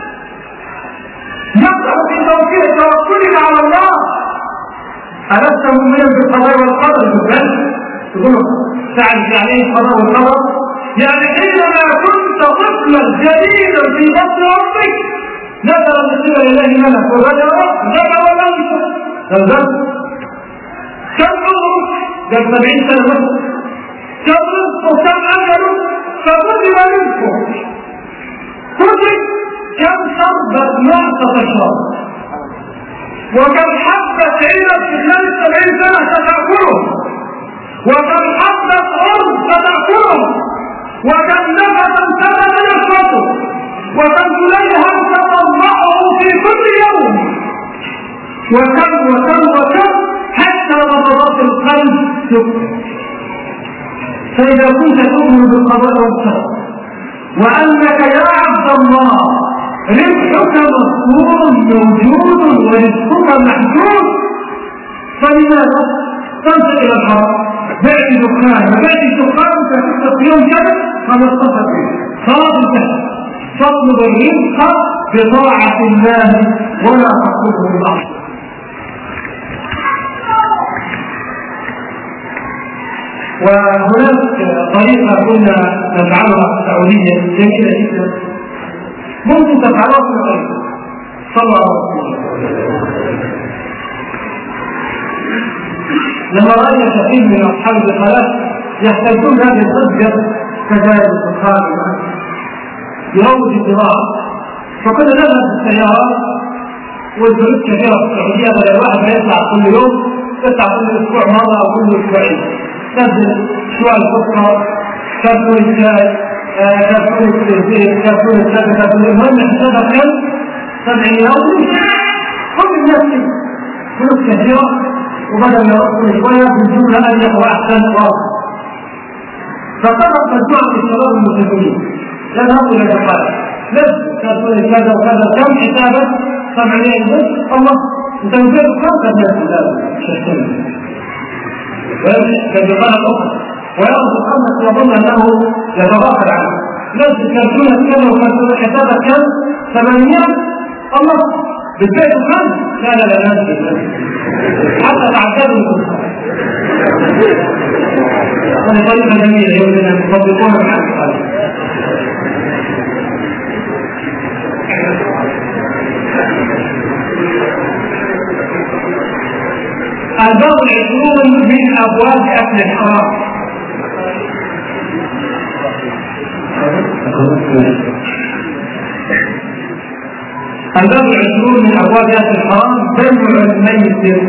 A: يقطع بتوفيق توكلك على الله. ألست مؤمنا بالقضاء والقدر؟ تقول تعرف يعني ايه القضاء والقدر؟ يعني حينما كنت طفلا جديدا في بطن امك نزل من قبل الله ملك وذكر ذكر وانثى نزل. كم عمرك؟ قال 70 سنه بس. كم رزقه وكم اجله؟ فكتب رزقه. كتب كم شربة ماء تتشرب وكم حبة عنب في خلال 70 سنة ستأكله وكم حبة أرض ستأكله وكم نفسا ستتنفسه وكم جليها تطلعه في كل يوم وكم وكم وكم حتى نبضات القلب تكتب. فإذا كنت تؤمن بالقضاء والقدر وأنك يا عبد الله رزقك مذكور موجود ورزقك محدود، فلماذا تنسى إلى الحرام؟ بعت دخان وبعت الدخان فتكتب في يوم كذا 15 يوم صلاة الكهف. تطلب الرزق بطاعة الله ولا تطلبه بالمعصية. وهناك طريقة كنا نفعلها في السعودية جميلة جدا ممكن تفعلها في الطريقة. صلى الله عليه وسلم لما رأينا كثير من أصحاب الدخلات يحتاجون هذه الضجة كذلك الدخان يروج الدراع، فكنا نذهب بالسيارات والدروس كثيرة في السعودية بدل الواحد ما يطلع كل يوم يطلع كل أسبوع مرة أو كل أسبوعين، نزل شوية السكر كابسول الشاي كابسول الزيت كابسول الكذا كابسول المهم حسابها كم 70 يوم كل الناس فلوس كثيرة وبدل ما يأخذ شوية بالجملة أريح وأحسن وأفضل. فقرأت مجموعة من الشباب المسلمين يذهبوا إلى الدخان نفس كابسول كذا وكذا كم حسابك 70 يوم الله أنت مجرد 5 ناس كالدخان الأخرى ويأخذ خمسة ويظن أنه يتراخل عنه نفس كرتونة كذا وكرتونة حسابة كم 8 الله بالبيت خمس لا نفسي حتى تعتبر هذه طريقة جميلة يمكن أن تطبقونها مع الأطفال. الباب 20 من أبواب أكل الحرام. الباب 20 من أبواب أكل الحرام بيع الميسر.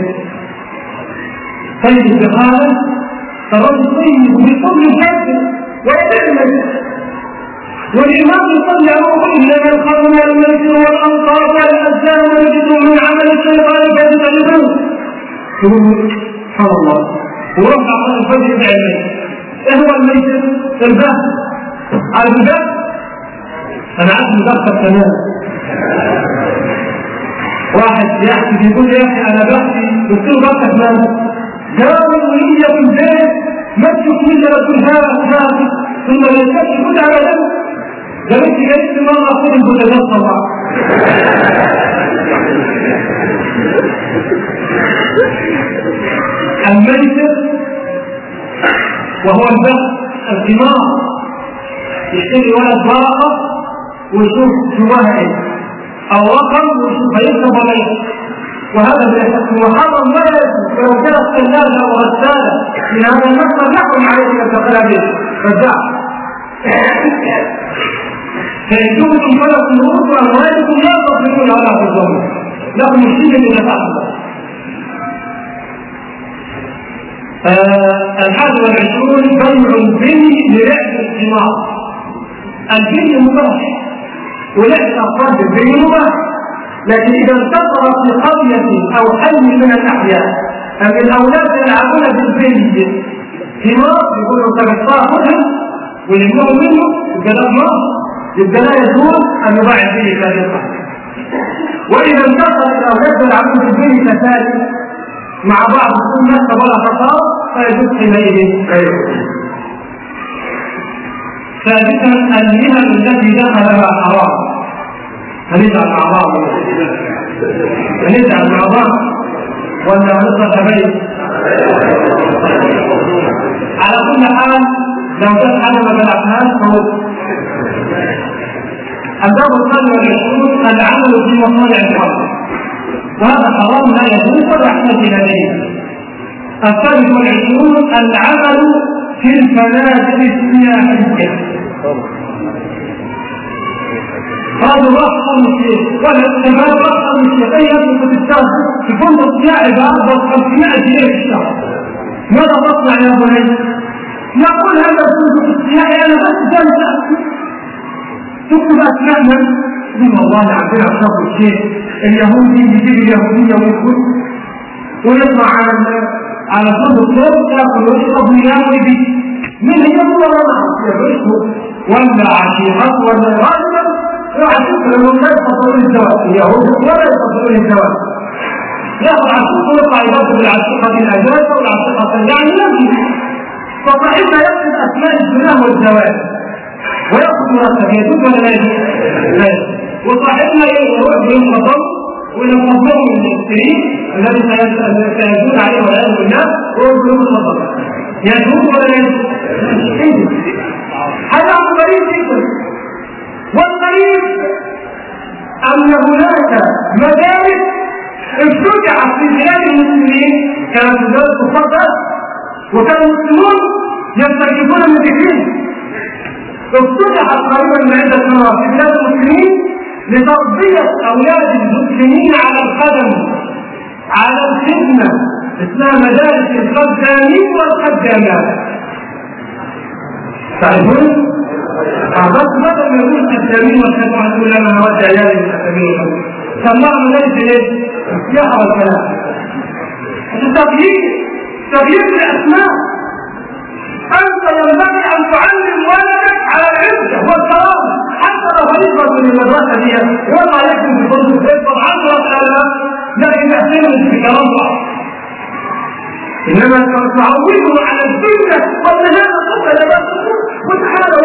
A: طيب الدخان الرجل طيب بكل شك ويبيع الميسر والإمام يصلي على إنما الخمر والميسر والأنصار والأزلام ويجد من عمل الشيطان فيتعلمون. سبحان الله ورفع عن الفجر يدعي الميت. ايه هو الميت؟ الباب. عارف الباب؟ انا عارف مدخل تمام واحد يحكي يقول يا اخي انا بحكي قلت له بحكي ماذا؟ جاوب ولي في البيت ما تشوف مني رسول هذا ثم يلتفت كل على ذلك قالت لي جايز مرة أقول البوتاجاز طبعا. الميسر وهو البحث الثمار يشتري ولد ورقة ويشوف جواها ايه او رقم ويشوف هيكتب ولا ايه، وهذا محرم لا يجوز. لو كانت ثلاجة او غسالة من هذا المصدر نحكم عليه كالتقلى به رجع. فيجوزكم فلا تنوض وأموالكم لا تظلمون ولا تظلمون لكم الشيء من يفعل. 21 بيع البني لرأس الثمار. البني مباح ولأس أفراد البني مباح، لكن إذا انتصر في قرية أو حي من الأحياء أن الأولاد يلعبون بالبني ثمار يقولوا تبصار خذها ويجمعوا منه الجلال مصر يبقى لا يجوز أن يباع البني كذلك. وإذا انتصر الأولاد يلعبون بالبني كذلك مع بعض يكون نفسه ولا خطأ فيجوز حينئذ غيره. ثالثا المهن التي دخلها حرام. هنجعل أعضاء هنجعل أعضاء ولا نصف بيت. على كل حال لو كان عدم الأعمال فهو الباب 23 العمل في مصانع الحرب، وهذا حرام لا يجوز ولا يحتاج إلى دليل. 23 العمل في الفنادق السياحية. هذا رقم شيء ولا الشباب رقم شيء أي يوم تستاهل في فندق سياحي بأفضل 500 جنيه في الشهر. ماذا تصنع يا بني؟ يقول هذا الفندق السياحي أنا بس جالس تكتب أسماءنا من والله عندنا شرط الشيء اليهودي يجيب اليهودية ويقول ويطلع على فندق صوت يأكل ويشرب وينام ويجي من هي ولا يبرشه ولا عشيقات ولا غالبا وعشيقة لأنهم لا يستطيعون الزواج اليهود ولا يستطيعون الزواج يأخذ عشيقة ويطلع يبطل بالعشيقة الأجازة والعشيقة يعني يمشي. فصاحبنا يقصد أسماء الزنا والزواج ويأخذ مرتب يجوز ولا لا يجوز؟ وصاحبنا يروح بالخطر وينفضه من السرير الذي سيجوز عليه والعياذ بالله ويروح بالخطر يجوز ولا لا يجوز؟ هذا أمر غريب جدا. والغريب أن هناك مدارس افتتحت في بلاد المسلمين كانت مدارس مفضلة وكان المسلمون يستجيبون المدرسين. افتتحت قريبا من عدة سنوات في بلاد المسلمين لتربية أولاد المسلمين على الخدم على الخدمة اسمها مدارس الخدامين والخدامات. تعرفون؟ بس بدل ما يقول الخدامين والخدامات يقول أنا نودي عيالي الخدامين سماها مدارس ايه؟ السياحة والكلام. تغيير الأسماء. أنت ينبغي أن تعلم ولدك على العزة والكرامة حتى لو فريقا من المدرسة دي وما يكون في فضل الفضل 10,000 لكن يحسنوا في كرامة. إنما تعوده على الدنيا قبل هذا قبل لباس وتحالوا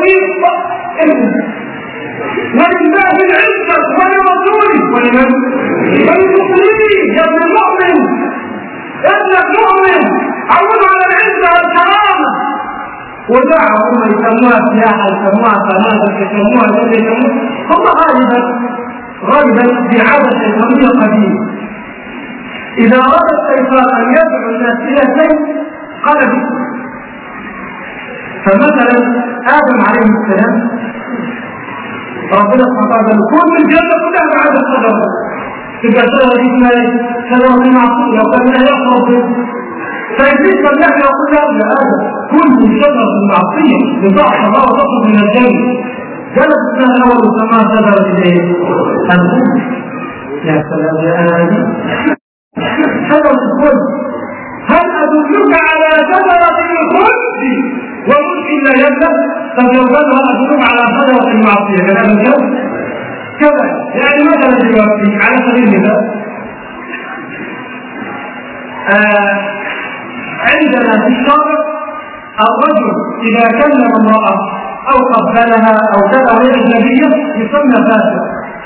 A: ولله العزة ولرسوله وللمسلمين يا ابن المؤمن ابنك مؤمن عودوا على العزة والكرامة. ودعوا هم يسموها سياحة يسموها فنادق يسموها هم غالبا في عادة شيطانية قديمة. إذا أراد الشيطان أن يدعو الناس إلى شيء قال باسمه. فمثلا آدم عليه السلام ربنا سبحانه وتعالى كل الجنة كلها ما عدا الشجرة تبقى الشجرة دي اسمها شجرة معصية وكان لا يقرب فإبليس لم يحيى يقول يا آدم كل شجرة معصية لضعف الله وتخرج من الجنة جلس اسمها الأول وسماها شجرة الايه؟ الخلد. يا سلام يا آدم شجرة الخلد. هل أدلك على شجرة الخلد وملك لا يبلغ؟ طب لو قالها أدلك على شجرة المعصية كلام الجو كذا يعني مثلا دلوقتي على سبيل المثال عندنا في الشرع الرجل إذا كلم امرأة أو قبلها أو كذا غير أجنبية يسمى فاسق،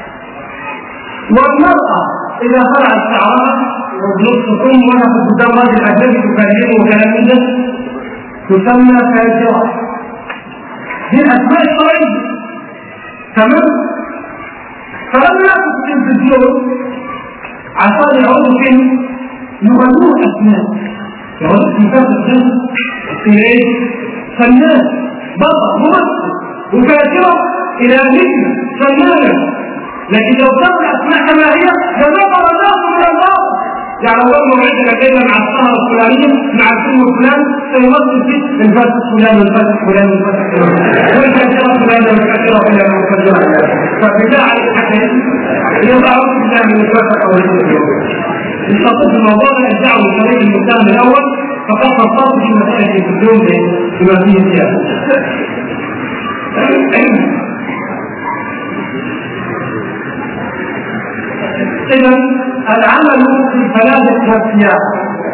A: والمرأة إذا خلعت شعرها وبنص ثم ونفت قدام راجل أجنبي تكلمه وكلام من ده تسمى فاجرة. دي الأسماء الشرعية. تمام؟ فلما يأخذ التلفزيون عشان يعودوا فيه يغنون أسماء، يعودوا في فاسق إلى إيه؟ فنان بطل ممثل وفاجرة إلى نجم فنانة. لكن لو كانت الأسماء كما هي لنظر الناس من الله، يعني الله موعدنا كيف مع السهرة الفلانية مع الفيلم الفلاني سيمثل فيه الفاسق فلان والفاسق فلان والفاسق فلان والفاجرة فلان والفاجرة فلان والفاجرة. فبالله عليك حتى يضعوا بالله من الفاسق أو الفاسق. استطيع الموضوع ده الدعوة لطريق المسلم الأول فقد فصلت في مسائل التلفزيون بما فيه السياسة. إذا العمل في ثلاثة أشياء.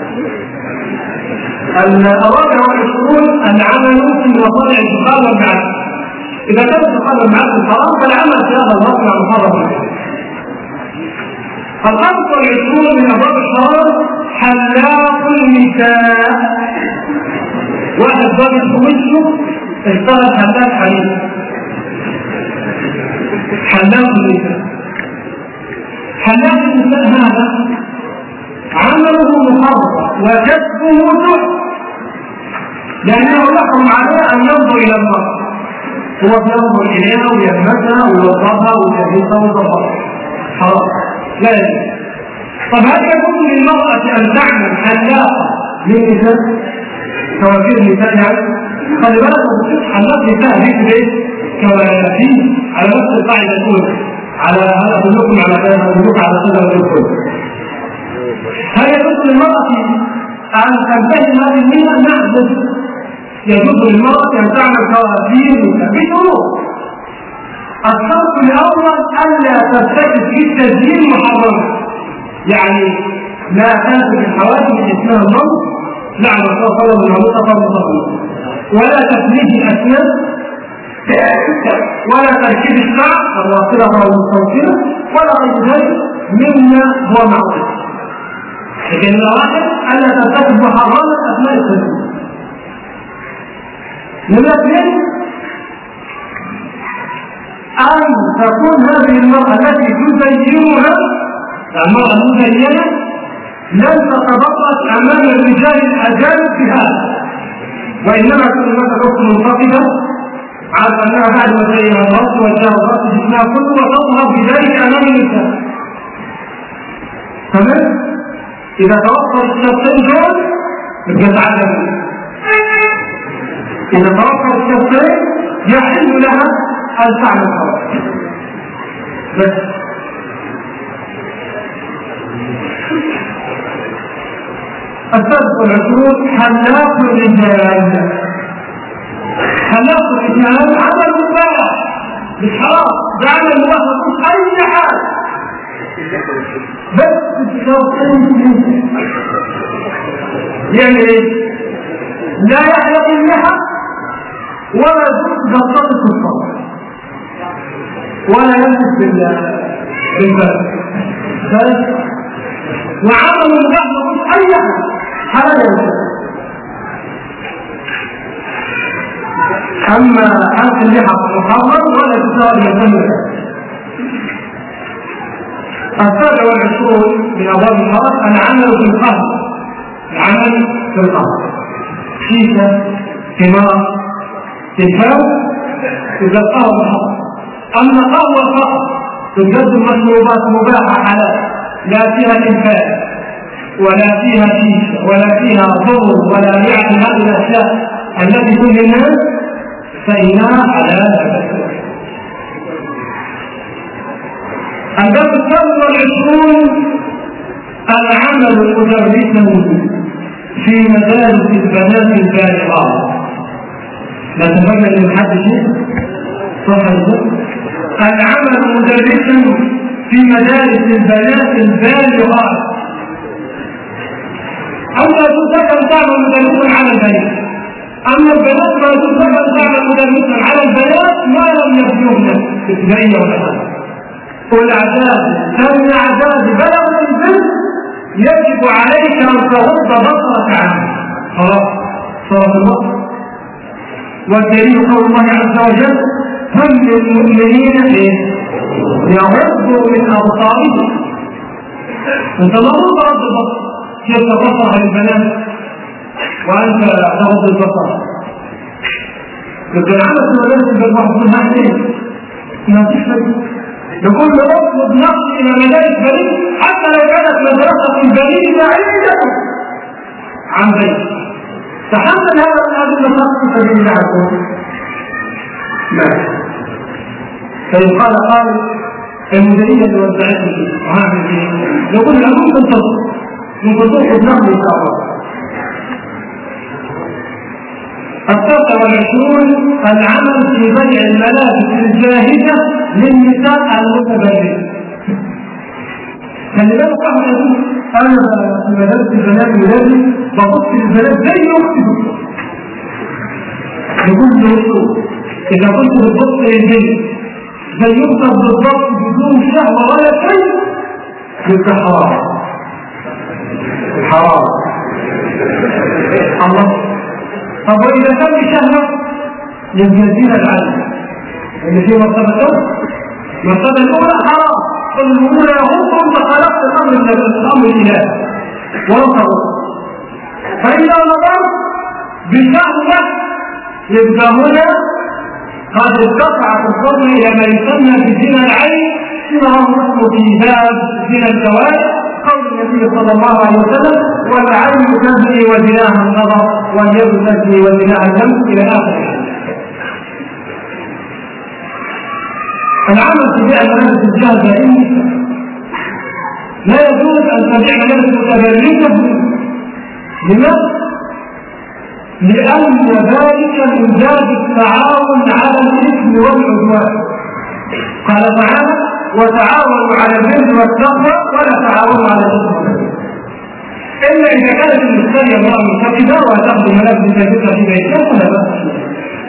A: 24 العمل في مصانع الدخان والمعادن. إذا كان الدخان والمعادن حرام فالعمل في هذا المصنع محرم. 25 من أبواب الشراب حلاق النساء. واحد ضابط في وشه اشتغل حلاق حديد. حلاق النساء. حلاق النساء هذا عمله محرم وكسبه سحر، لأنه يحرم عليه أن ينظر إلى المرأة، هو ينظر إليها ويلمسها ويوضعها ويجهزها ويضبطها، حرام لا يجوز. طب هل يكون للمرأة أن تعمل حلاقة للنساء؟ كوافير النساء يعني؟ خلي بالك حلاق نساء ذكر كوافير على نفس القاعدة الأولى. على هذا أدلكم على هذا أدلكم على سنة الكل. هل يجوز للمرأة أن تنتهي هذه المهنة؟ نعم يجوز للمرأة أن تعمل كوافير بشروط. الشرط الأول ألا ترتكب في التزيين محرما، يعني لا تنتج الحوادث اسمها النص لعن الله صلى الله عليه وسلم، ولا تفليج الأسنان ولا تركيب الشعر الواصلة والمستوصلة ولا غير ذلك مما هو معروف. لكن الواحد ألا ترتكب محرما أثناء التزيين. لكن أن تكون هذه المرأة التي تزينها المرأة المزينة لن تتبرج أمام الرجال الأجانب في هذا، وإنما تكون مثلا منتقدة على أنها بعد ما تزين الرأس وجاه الرأس جسمها كله وتظهر بذلك أمام النساء. تمام؟ إذا توفر الشرطين دول بتتعلم. إذا توفر الشرطين يحل لها أن تعمل خلاص. بس السادس والعشرون حلاق الرجال. حلاق الرجال عمل مباح مش حرام، ده عمل مباح مفيش أي حاجة، بس الشرطين يعني ايه؟ لا يحلق اللحى ولا يغطي الصوت ولا يمسك بالباب، بس وعمل مباح مفيش أي حاجة حلال. أما حلق اللحى محرم ولا تساوي يسمى. 27 من أبواب الحرام العمل في القهر. العمل في القهر شيشة ثمار تلفاز إذا القهوة محرم. أما قهوة فقط تقدم مشروبات مباحة حلال لا فيها تلفاز ولا فيها شيشة ولا فيها ضر ولا يعني هذه الأشياء التي كل الناس فإنها حلال. الباب 23 العمل مدرسا في مدارس البنات البالغات. لا تفكر من حد شيء صحيح. العمل مدرسا في مدارس البنات البالغات أن يجوز لك أن تعمل مدرسا على البنات، أما البنات ما يجوز لك أن تعمل مدرسا على البنات ما لم يبلغن ابتدائية ولا حاجة. والأعداد كم أعداد بلغ البنت يجب عليك أن تغض بصرك عنه. خلاص صارت الوقت. والدليل قول الله عز وجل كل المؤمنين يغضوا من أبصارهم. أنت لا تغض البصر، كيف تبصر عن البنات وأنت تغض البصر؟ لكن عمل سؤالات بالبحث من هذه ما تشفي. يقول له اطلب نقل إلى مدارس بنين حتى لو كانت مدرسة البنين بعيدة عن بيت. تحمل هذا المسار في سبيل الله عز وجل. لا. فإن قال المديرية والزعيم وهذا يقول له ممكن تروح بنقل إن شاء الله. 23 العمل في بيع الملابس الجاهزة للنساء المتبرجات. خلي بالك انا في مدارس البنات ولادي ببص للبنات زي اختي بكل اسلوب. اذا كنت بتبص للبنت زي اختك بالضبط بدون شهوه ولا شيء يبقى حرام. حرام. الله. طب واذا كان بشهوه يبقى الدين العالم اللي فيه مرتبه المرتبه الاولى حرام. الأولى يغض أنت خلقت الأمر الإلهي وانصر. فإذا نظرت بشهوة يبقى هنا قد ارتفعت الحكم إلى ما يسمى بزنا العين فيما هو نصب في باب زنا الزواج قول النبي صلى الله عليه وسلم والعين تزني وزناها النظر واليد تزني وزناها اللمس إلى آخره. العمل في بيع الملابس الجاهزة لا يجوز أن تبيع ملابس متبرجة. لماذا؟ لأن ذلك من باب التعاون على الإثم والعدوان. قال تعالى وتعاونوا على البر والتقوى ولا تعاونوا على الإثم والعدوان. إلا إذا كانت المشترية امرأة منتقبة وتأخذ ملابس متبرجة في بيتها فلا بأس.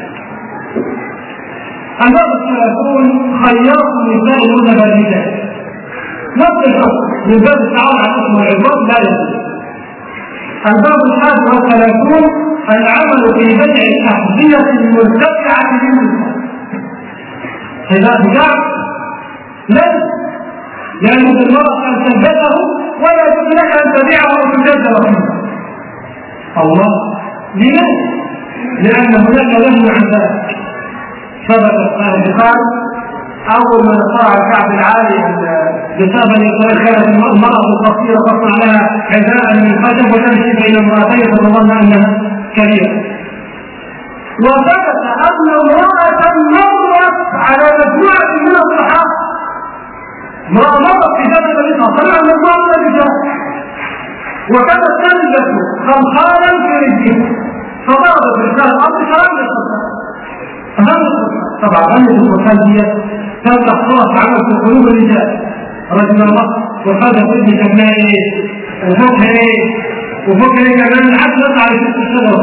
A: الباب 30 خياط النساء المتبرجات. نفس الحكم من باب التعاون على الاسم والعقاب لا يجوز. الباب 31 العمل في بيع الأحذية المرتفعة للنساء. حذاء بكعب لا لأن المرأة أن تلبسه ولا يجوز لك أن تبيعه أو تجزر فيه. الله لماذا؟ لأن هناك نهي عن ذلك. ثبت البخاري أول ما صار الكعب العالي بسبب أن كانت المرأة القصيرة تصنع لها حذاء من خشب وتمشي بين امرأتين فتظن أنها كبيرة. وثبت أن امرأة مرت على مجموعة من الصحابة. امرأة مرت في زمن النبي صلى الله عليه وسلم من الرجال وكانت تلبس خلخالا في رجلها فضربت رجال الأرض فلم طبعا غنية المكان هي كان تحصلها عمل في قلوب الرجال. رجل الله وقادة ابن كمان ايه وفوق ايه وفوق ايه كمان حتى نطلع لست الشجرة.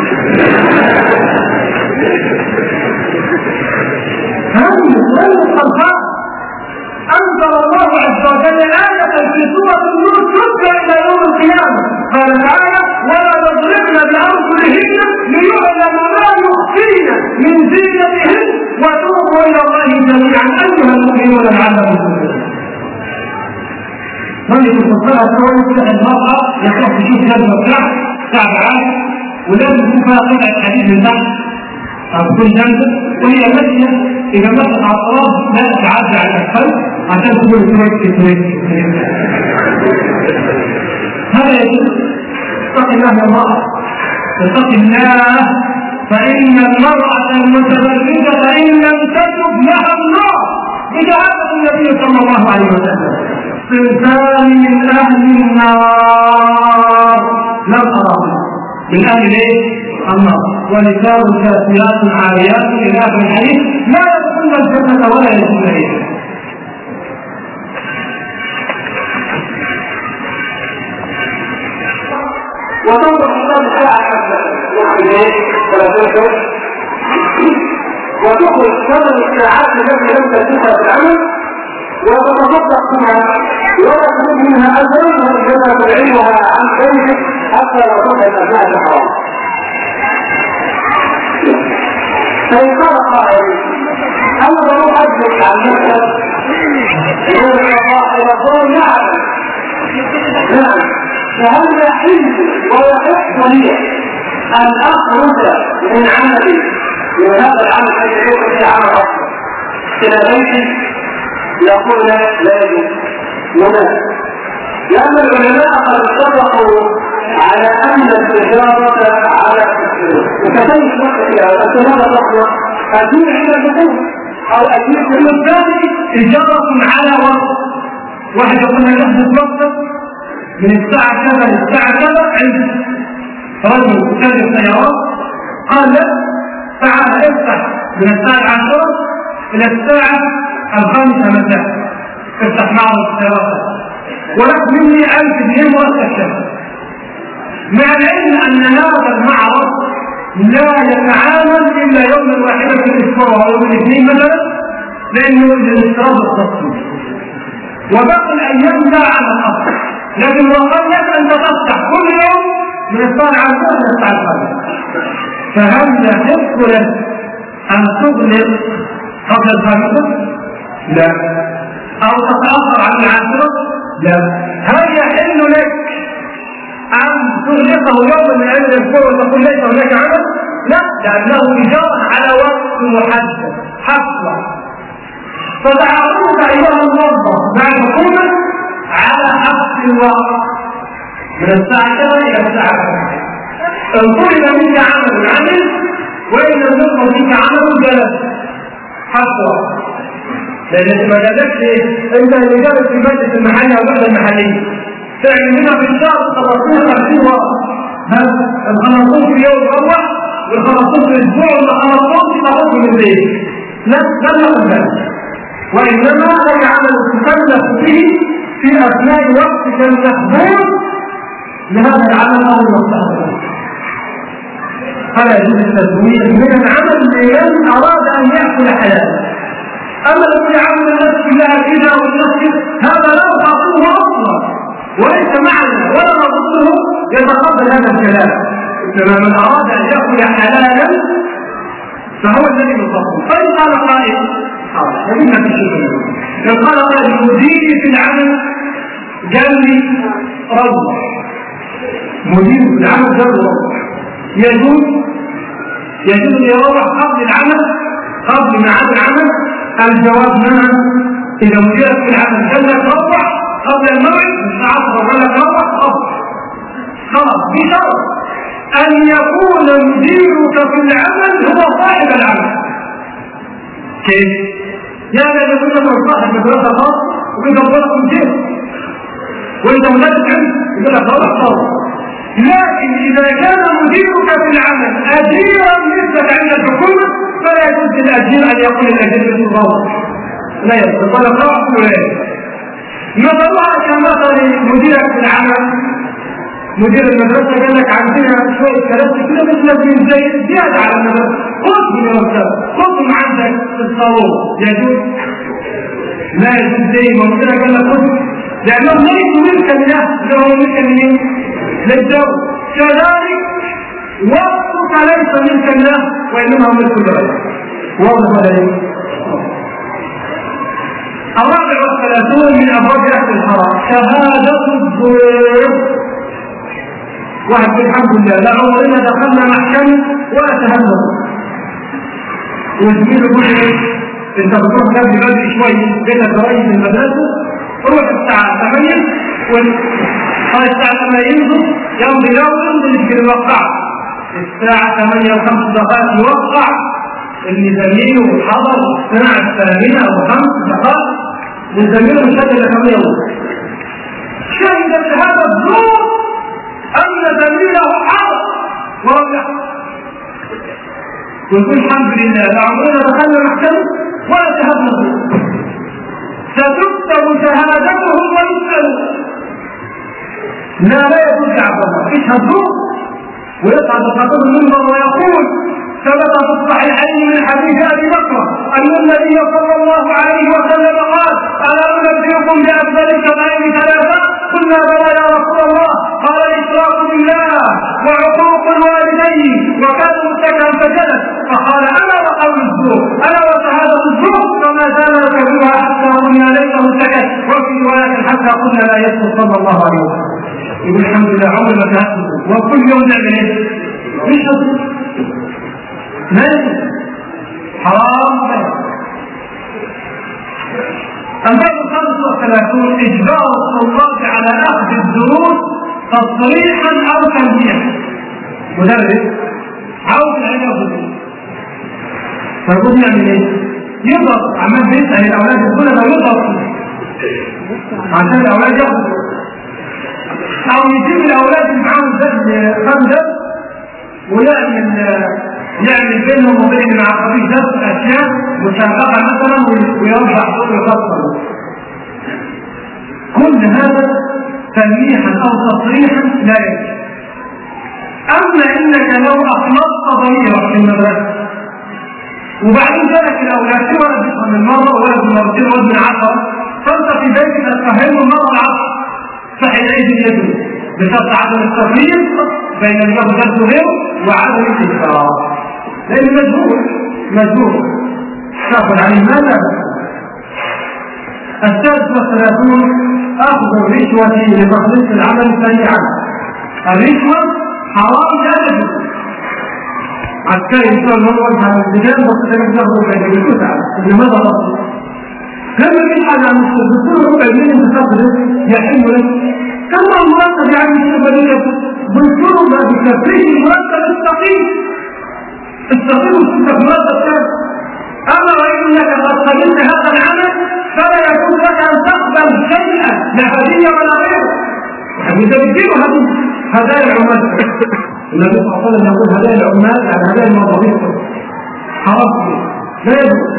A: هذه الخلقاء أنزل الله عز وجل آية في سورة النور تتلى إلى يوم القيامة. قال تعالى ولا تضربن بأرجلهن ليعلم ما يخفين من زينتهن وتوبوا إلى الله جميعا أيها المؤمنون لعلكم تفلحون. ولكن تصلها كون المرأة يصح تشوف جنب كعب عالي ولازم يكون فيها قطعة حديد من تحت أو تكون جنبه وهي ماشية إذا مشت على الطراب لا تعدي على الأسفل عشان تقول تريد. هذا يجب اتق الله يا الله اتق الله فإن المرأة المتبرجة إن لم تتب لها النار بشهادة النبي صلى الله عليه وسلم صنفان من أهل النار لم أراه من أهل إيه؟ النار ونساء كاسيات عاريات إلى آخر الحديث لا يدخلن الجنة ولا يدخلن إليها.
B: وتنظر حساب الساعة وتخرج ثمن الساعات التي لم تدفعها في العمل وتتصدق بها ولا تجد منها أجرا وإنما تبعدها عن بيتك حتى لو كنت أثناء الحرام. فإن قال قائل أنا بروح أجلس عن نفسك غير الصباح يقول نعم فهل يحل ويحق لي أن أخرج من عملي من هذا العمل الذي يكون في عمل أصلا إلى بيتي؟ يقول لا يجوز لماذا؟ لأن العلماء قد اتفقوا على أن التجارة على وكذلك التجارة الأخرى أجيب إلى الدخول أو أجيب في المبادئ تجارة على وقت. واحد يقول لك أحدث وقتك من الساعة كذا للساعة كذا عند رجل تاجر سيارات قال لا تعال افتح من الساعة 10 إلى الساعة 5 مساء افتح معرض السيارات ولك مني 1000 جنيه مرتب شهر، مع العلم أن هذا المعرض لا يتعامل إلا يوم واحدة في الأسبوع أو يوم الاثنين مثلا لأنه للاستيراد التصوير وباقي الأيام لا عمل أصلا، لكن وقال لك أن تفتح كل يوم من الساعة 10 إلى الساعة 5. فهل يحق لك أن تغلق قبل الخامسة؟ لا. أو تتأخر عن العاشرة؟ لا. هل يحل لك أن تغلقه يوم من أيام الأسبوع وتقول ليس هناك عمل؟ لا، لأنه إجارة على وقت محدد حصلا. فتعاونك أيها الموظف مع الحكومة على حق الوقت من الساعة كذا إلى الساعة كذا. إن طلب منك عمل وإن لم يطلب منك عمل جلس حصلا. لأن ما جالكش أنت اللي جالس في المجلس المحلي أو الوحدة المحلية تعمل منها في الشهر 50 وقت بس الخلصون في يوم الأول والخلصون في الأسبوع والخلصون في خلصون من الليل. لا يقول ذلك، وإنما لك عمل تكلف به في أثناء وقتك المحدود لهذا العمل أو المستقبل. فلا يجوز التزوير من العمل لمن أراد أن يأكل حلالا. أما الذي يعمل الناس كلها كذا والناس هذا لا يخاطبه أصلا وليس معنى ولا نظره يتقبل هذا الكلام. إنما من أراد أن يأكل حلالا فهو الذي يخاطبه. فإن قال قائل لكن في شيء لو قال قائل مديري في العمل قال لي روح مدير في العمل قال روح يجوز أن يروح قبل العمل قبل ميعاد العمل؟ الجواب نعم. إذا مديرك في العمل قال لك روح قبل الموعد الساعة 10 قال لك روح خلاص بشرط أن يكون مديرك في العمل هو صاحب العمل. كيف؟ يعني إذا كنت من صاحب مدرسة خاص وإذا مدرسة مدير وإذا مدرسة يقول لك روح خلاص. لكن إذا كان مديرك في العمل أجيرا مثلك عند الحكومة فلا يجوز للأجير أن يقول الأجير في الغوض لا يجوز ولا قرأت ولا يجوز. مثلها كمثل مديرك في العمل مدير المدرسة قال لك عندنا شوية كراسي كده مثل ابن زيد زيادة على المدرسة خذ من المرتب خذهم عندك في الصالون يجوز؟ لا يجوز. زي ما مديرك قال لك خذ لأنه ليس ملكا له هو ملكا منين؟ للدولة. كذلك وقتك ليس ملكا له وإنما ملك الدولة. واضح ولا ايه؟ 34 من أبواب أهل الحرام شهادة الزور. واحد الحمد لله لا عمرنا دخلنا محكمة ولا شهدنا وزميله يقول ايه انت بتروح قبل بدري شويه بيتك رئيس المدرسه روح الساعه 8 قال الساعه 8 يمضي يوم في الوقع الساعه 8 و5 دقائق يوقع اللي زميله حضر الساعه 8 او 5 دقائق والزميل مش قادر يكمل شهد بهذا الزور أن زميله حرب ورجع ويقول الحمد لله لا عمرنا دخلنا محكمة ولا شهدنا ستكتب شهادتهم ويسألوا لا يجوز يا عبد الله اشهد زور ويصعد الخطيب المنبر ويقول ثبت في الصحيحين من حديث ابي بكر ان النبي صلى الله عليه وسلم قال الا انبئكم بافضل الكبائر ثلاثه؟ قلنا بلى يا رسول الله. قال الاشراك بالله وعقوق الوالدين وكان متكئا فجلس فقال انا وقول الزور انا وشهاده الزور فما زال يكذبها حتى قلنا ليته سكت وفي روايه حتى قلنا لا يسكت صلى الله عليه وسلم. يقول الحمد لله عمر ما تهكته وكل يوم نعمل ايه؟ نشهد ماشي حرام. الباب 35 اجبار الطلاب على اخذ الدروس تصريحا او تنبيها. مدرس عاوز العلاج فيقول يعمل ايه؟ يضغط عمال بيسال الاولاد يقول لو يضغط عشان الاولاد ياخذوا او يجيب الاولاد اللي معاهم خمسه ويعمل بينهم وبين العقبين درس اشياء مسابقه مثلا ويرجع صوت يفصل. كل هذا تلميحا او تصريحا لا يجوز. اما انك لو اخلصت ضميرك في المدرسه وبعدين ذلك الاولاد في ولد من المره وولد من مرتين وولد من 10 فانت في بيتك تفهمه المره العصر فحينئذ يجوز بشرط عدم التفريق بين اليوم درس غيره وعدم التكرار لان مجهول تاخذ عليه ماذا؟ 33 اخذ الرشوه لتخليص العمل سريعا. الرشوه حرام لا يجوز. عسكري ان شاء الله هو على الزجاج بس تجد له بين الكتاب لماذا تصل؟ لما يجحد عن الدكتور هو بين المتفضل يحل لك كما المرتب يعني الشماليه بنشره ما بكفيه المرتب الثقيل في مرتب كام. اما وانك قد قبلت هذا العمل فلا يكون لك ان تقبل شيئا لا هديه ولا غيره. يعني انت بتجيبه هدايا العمال. النبي صلى الله عليه وسلم يقول هدايا العمال يعني هدايا الموظفين حرام لا يجوز.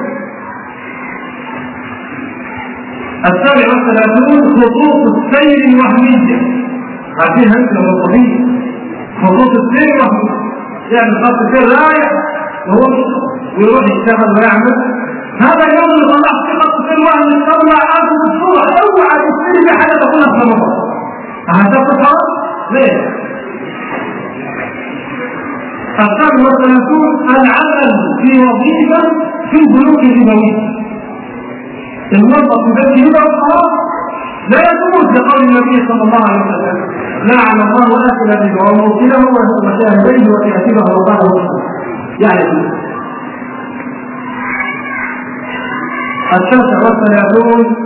B: 37 خطوط السير الوهميه. عارفين انت الموظفين خطوط السير الوهميه يعني خط السير رايح ويروح يشتغل ويعمل. هذا اليوم اللي طلعت في خط السير الوهمي تطلع اخر الصوره اوعى تشتري بحاجه تكون في رمضان. هذا حرام ليه؟ 37 العمل في وظيفه في البنوك الربويه. الموظف الذي يدعو الصلاه لا يجوز لقول النبي صلى الله عليه وسلم لعن الله اكل الربا وموكله وشاهديه وكاتبه وقاله يعني 39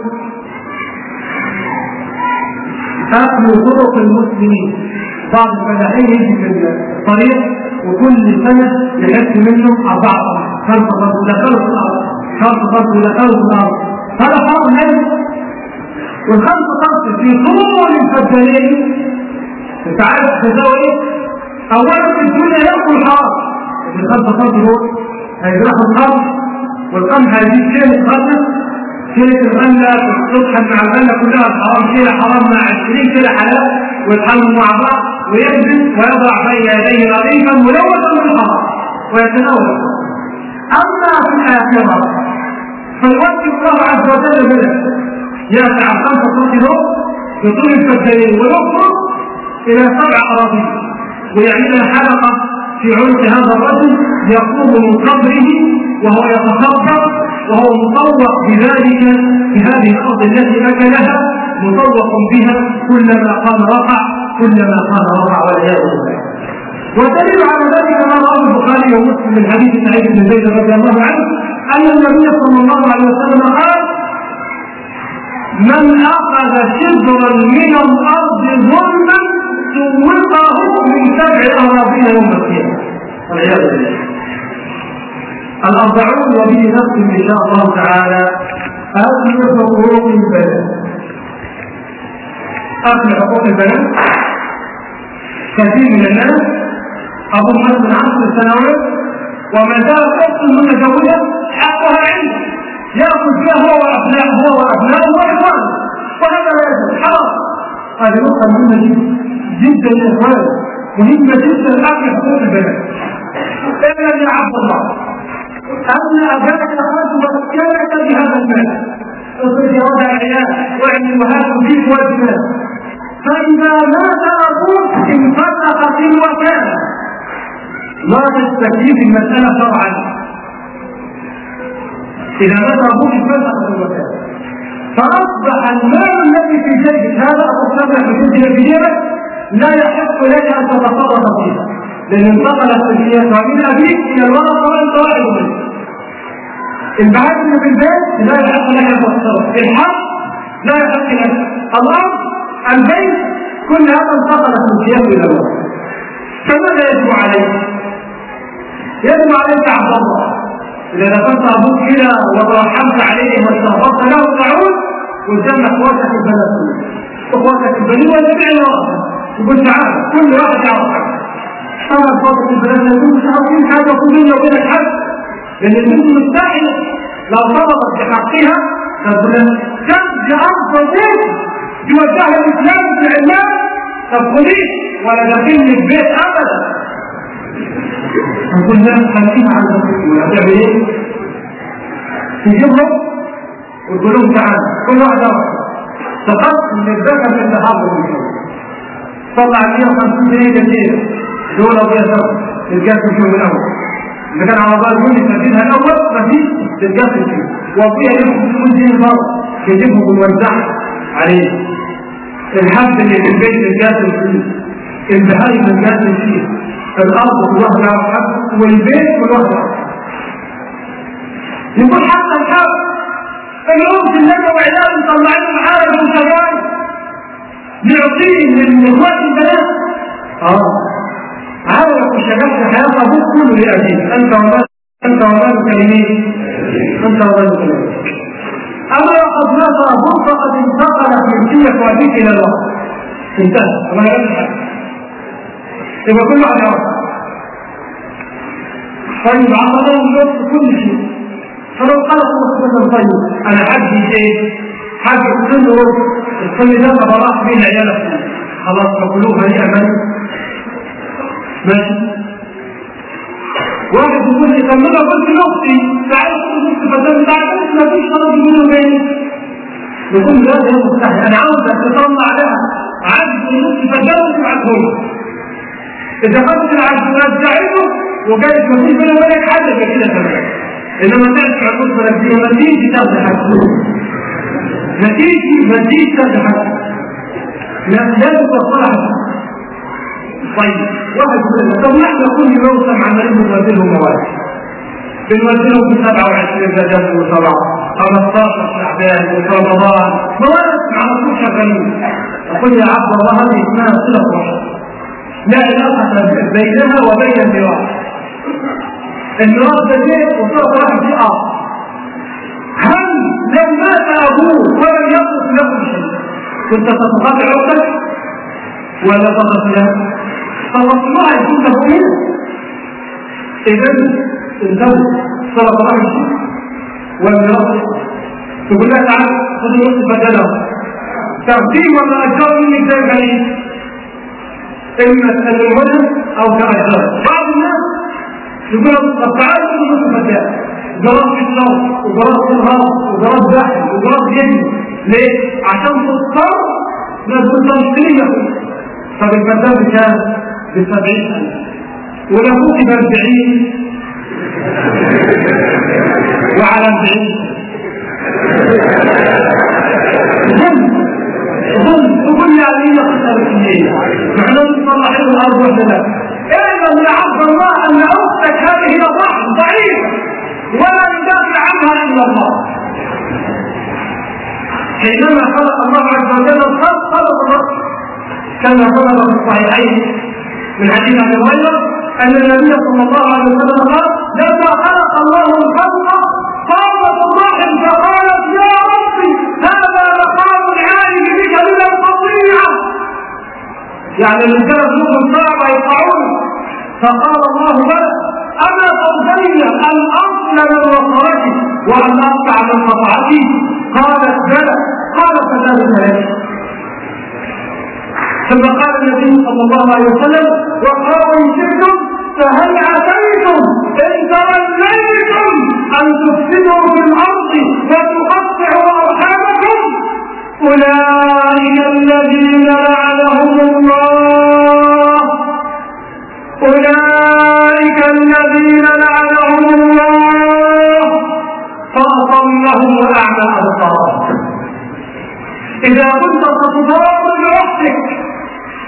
B: أكل طرق المسلمين. بعض الفلاحين يجي في الطريق وكل سنة يحس منه 4 طرق 5 طرق ودخلوا في الأرض 5 طرق ودخلوا في الأرض. هذا حرام نجم. وال5 طرق في طول الفجرين انت عارف تساوي ايه؟ اولا في الدنيا ياكل حرام. ال5 طرق دول هيجرحوا القمح والقمح هيجيب شيء متغلف شيء الغله تطحن مع الغله كلها الحرام شيء حرام مع 20 كيلو حلال ويتحمل مع بعض ويكذب ويضع بين يديه رغيفا ملوثا بالحرام ويتناول. اما في الاخره فيوجه الله عز وجل بنا ياتي على 5 طرق دول بطول الفجرين ويخرج الى 7 اراضي ويعمل حلقه في عنق هذا الرجل يقوم من قبره وهو يتصدق وهو مطوق بذلك بهذه الارض التي اكلها مطوق بها كلما قام رفع والعياذ بالله. والدليل على ذلك ما رواه البخاري ومسلم من حديث سعيد بن زيد رضي الله عنه ان النبي صلى الله عليه وسلم قال من اخذ شبرا من الارض ظلما سوقه من 7 أراضين يوم القيامه والعياذ بالله. 40 وبه نختم ان شاء الله تعالى اكل حقوق البلد. اكل حقوق البلد كثير من الناس ابو من 10 سنوات وما زالت اخت متزوجه حقها عنده ياكل فيها هو وابنائه واخوانه وهذا لا يجوز حرام. هذه نقطه مهمه جدا يا اخوان مهمة جدا حق حقوق البنات. اعلم يا عبد الله أن أباك قد وكلك بهذا المال، اصرف يا وضع العيال واعمل وهذا فيك والمال، فإذا مات أبوك انفتحت الوكالة. لا تستفيد المسألة شرعا. إذا مات أبوك انفتحت الوكالة، فأصبح المال الذي في جيبك هذا أتصرف في جيبك لا يحق لك أن تتصرف فيه، لأن انتقلت السياسة من أبيك إلى الورثة وأنت واحد منه. البعاد اللي في البيت لا يحق لك أن تتصرف، الحق لا يحق لك، الأرض، البيت، كل هذا انتقلت السياسة إلى الورثة. فماذا يجب عليك؟ يجب عليك عبد الله إذا دفنت أبوك كده وترحمت عليه واستغفرت له تعود وتجمع اخواتك البنات، اخواتك البنين وتبع الورثة، يقول تعال كل واحد يعرف أنا اخواتك البنات لا يكون مش عارفين حاجة وكلنا وبينك حد، لأن البنت مستحيل لو طلبت بحقها تبدي أفضل بيت يوجهها الإسلام في العلام تدخليه ولا داخل البيت أبدا. نقول لها خليها على البيت ولا تعمل إيه؟ تجيبهم وتقول لهم تعالى كل واحد يعرف تقص من الذكر من التحضر طلع 150 جنيه كثير دول أبويا سبب تتجسد فيه من الأول. إذا كان على بال يقول تسديدها الأول مفيش تتجسد فيه، وأبويا ياخد 50 جنيه مرة يجيبهم ويوزعها عليه. الحد اللي في البيت تتجسد فيه، البهايم تتجسد فيه، الأرض كل واحد يعرف حد، والبيت كل واحد يعرف. يقول حتى الحب الأم اللي أنا وعيال مطلعين معايا وشغال نعطيه من إخوات البنات. عارف وشغال في حياة أبوك كله لأبيك، أنت ومالك لمين؟ أنت ومالك لمين؟ أما قد مات أبوك فقد انتقلت ملكية وأبيك إلى الوقت، انتهى وما يجب حاجة، يبقى كل واحد يعرف. طيب عطلهم نصف كل شيء، فلو قالت مثلا طيب أنا حدي شيء حاجة كله الكل ده ما براح بين عيالك خلاص فكلوها لي أمل ماشي. واحد يقول لي طب انا قلت لاختي تعالى خد نص فدان تعالى ما فيش طلب منه بيني، يقول لا ده مستحيل انا عاوزك تطلع لها عجز نص فدان وتبعته له. اذا خدت العجز رجعته وقالت ما فيش بيني وبينك حاجه كده تمام، انما تعرف عقود بلديه ما تيجي تاخد حاجه، ما تيجي تاخد حاجه، لازم تصلح. طيب واحد يقول طب نحن كل موسم عمالين بنوزنهم مواد، بنوزنهم ب 27 رجب و7 15 شعبان ورمضان مواد على طول شغالين. اقول يا عبد الله هذه اسمها صله رحم، لا علاقه بينها وبين الميراث. الميراث ده شيء وصله رحم دي هل لو مات ابوه ولم يترك له شيء كنت تتقاطع عقدك ولا تترك له؟ فالمصنوع يكون تفكير. إذن الزوج صلى الله عليه وسلم والميراث تقول لها تعالى خذ نصف بدله تقديم ولا أجار منك زي الغني، إما الولد أو كأجار. بعض الناس يقول طب تعالى خذ نصف بدله، جراس في الصوت وجراس في الغرب وجراس بحر وجراس جدي، ليه؟ عشان تضطر لا تضطر. طب البدله بكام؟ ب70,000 ولو كتب 40 وعلى 40 ظلم وكل يعني يخسر الدنيا معناه نصلح له الارض وحده. اعلم يا عبد الله ان اختك هذه ضعيفه ولا يدافع عنها الا الله. حينما خلق الله عز وجل خلق الرب كما ثبت في الصحيحين من حديث ابي هريره ان النبي صلى الله عليه وسلم قال لما خلق الله الخلق قامت الرحم فقالت يا ربي هذا مقام العالم بك من القطيعه، يعني الرجال ذنوب صعبه يقطعون. فقال الله بلى اما ترضين ان اصل من وصلتي وان اقطع من قطعتي؟ قالت بلى. قال فذلك لك. ثم قال النبي صلى الله عليه وسلم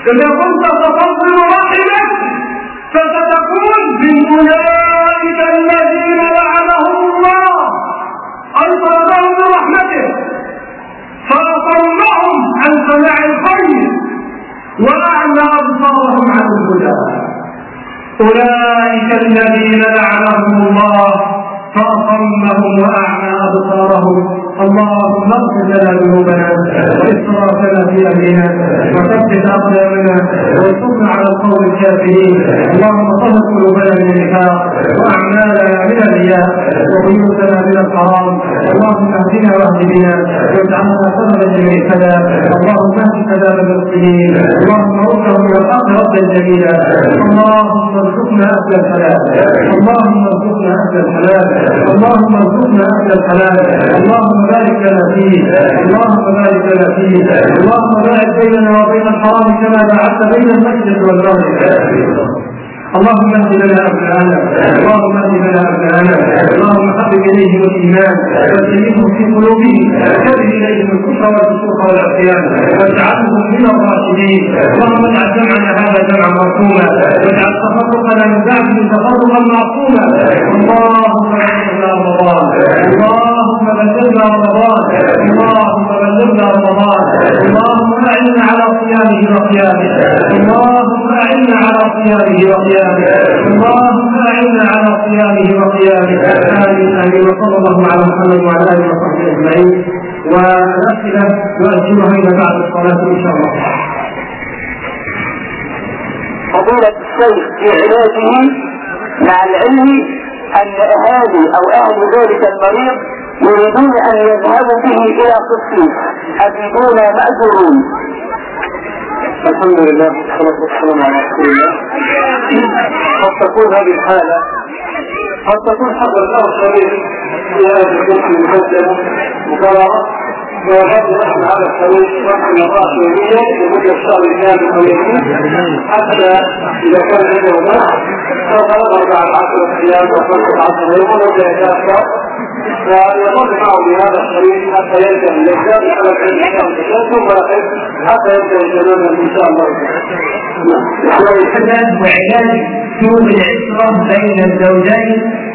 B: إذا كنت تفضل رحمك فستكون من أولئك الذين لعنهم الله أي طردهم برحمته فأصمهم عن سماع الخير وأعمى أبصارهم عن الهدى. أولئك الذين لعنهم الله فأصمهم وأعمى أبصارهم. اللهم اغفر لنا ذنوبنا وإسرافنا في أمرنا وثبت أقدامنا وانصرنا على القوم الكافرين. اللهم طهر قلوبنا من النفاق وأعمالنا من الرياء وبيوتنا من الحرام. اللهم اهدنا واهد بنا واجعلنا سببا للهدى. اللهم اهد سلام المسلمين. اللهم ردهم إلى الحق ردا جميلا. اللهم ارزقنا أهل الحلال. اللهم ارزقنا أهل الحلال. اللهم ارزقنا أهل الحلال. اللهم بارك لنا فيه. اللهم بارك لنا فيه. اللهم بارك بيننا وبين الحرام كما بعدت بين المسجد والمغرب. اللهم اهد لنا ابناءنا. اللهم اهد لنا ابناءنا. اللهم حبب اليهم الايمان وزينهم في قلوبهم. كره اليهم الكفر والفسوق والعصيان واجعلهم من الراشدين. اللهم اجعل جمعنا هذا جمعا مرحوما واجعل تفرقنا من بعده تفرقا معصوما. اللهم بلغنا رمضان. اللهم بلغنا رمضان. اللهم بلغنا رمضان. اللهم اعنا على صيامه وقيامه. اللهم اعنا على صيامه وقيامه. اللهم اعنا على صيامه وقيامه. امين امين. وصلى الله على محمد وعلى اله وصحبه اجمعين. والاسئله واجلها الى بعد الصلاه ان شاء الله.
C: فضيلة الشيخ في علاجه مع العلم ان اهالي او اهل ذلك المريض يريدون ان يذهبوا به الى قسيس افيدون مأجورون.
B: الحمد لله والصلاة والسلام على رسول الله. قد تكون هذه الحالة قد تكون حضر له شريك في هذا الجسم المقدم مقررة ويجب نحن على الشريك رحم الله شريكية لمدة شهر كامل أو يومين حتى إذا كان عنده نفس فضرب بعد 10 أيام و15 يوما وجاء فيظل معه بهذا الشريك حتى يلجأ للإجزاء على الإنسان ثم حتى يبدأ الجنون إن شاء الله.
A: ويحدث وعلاج سوء العشرة بين الزوجين.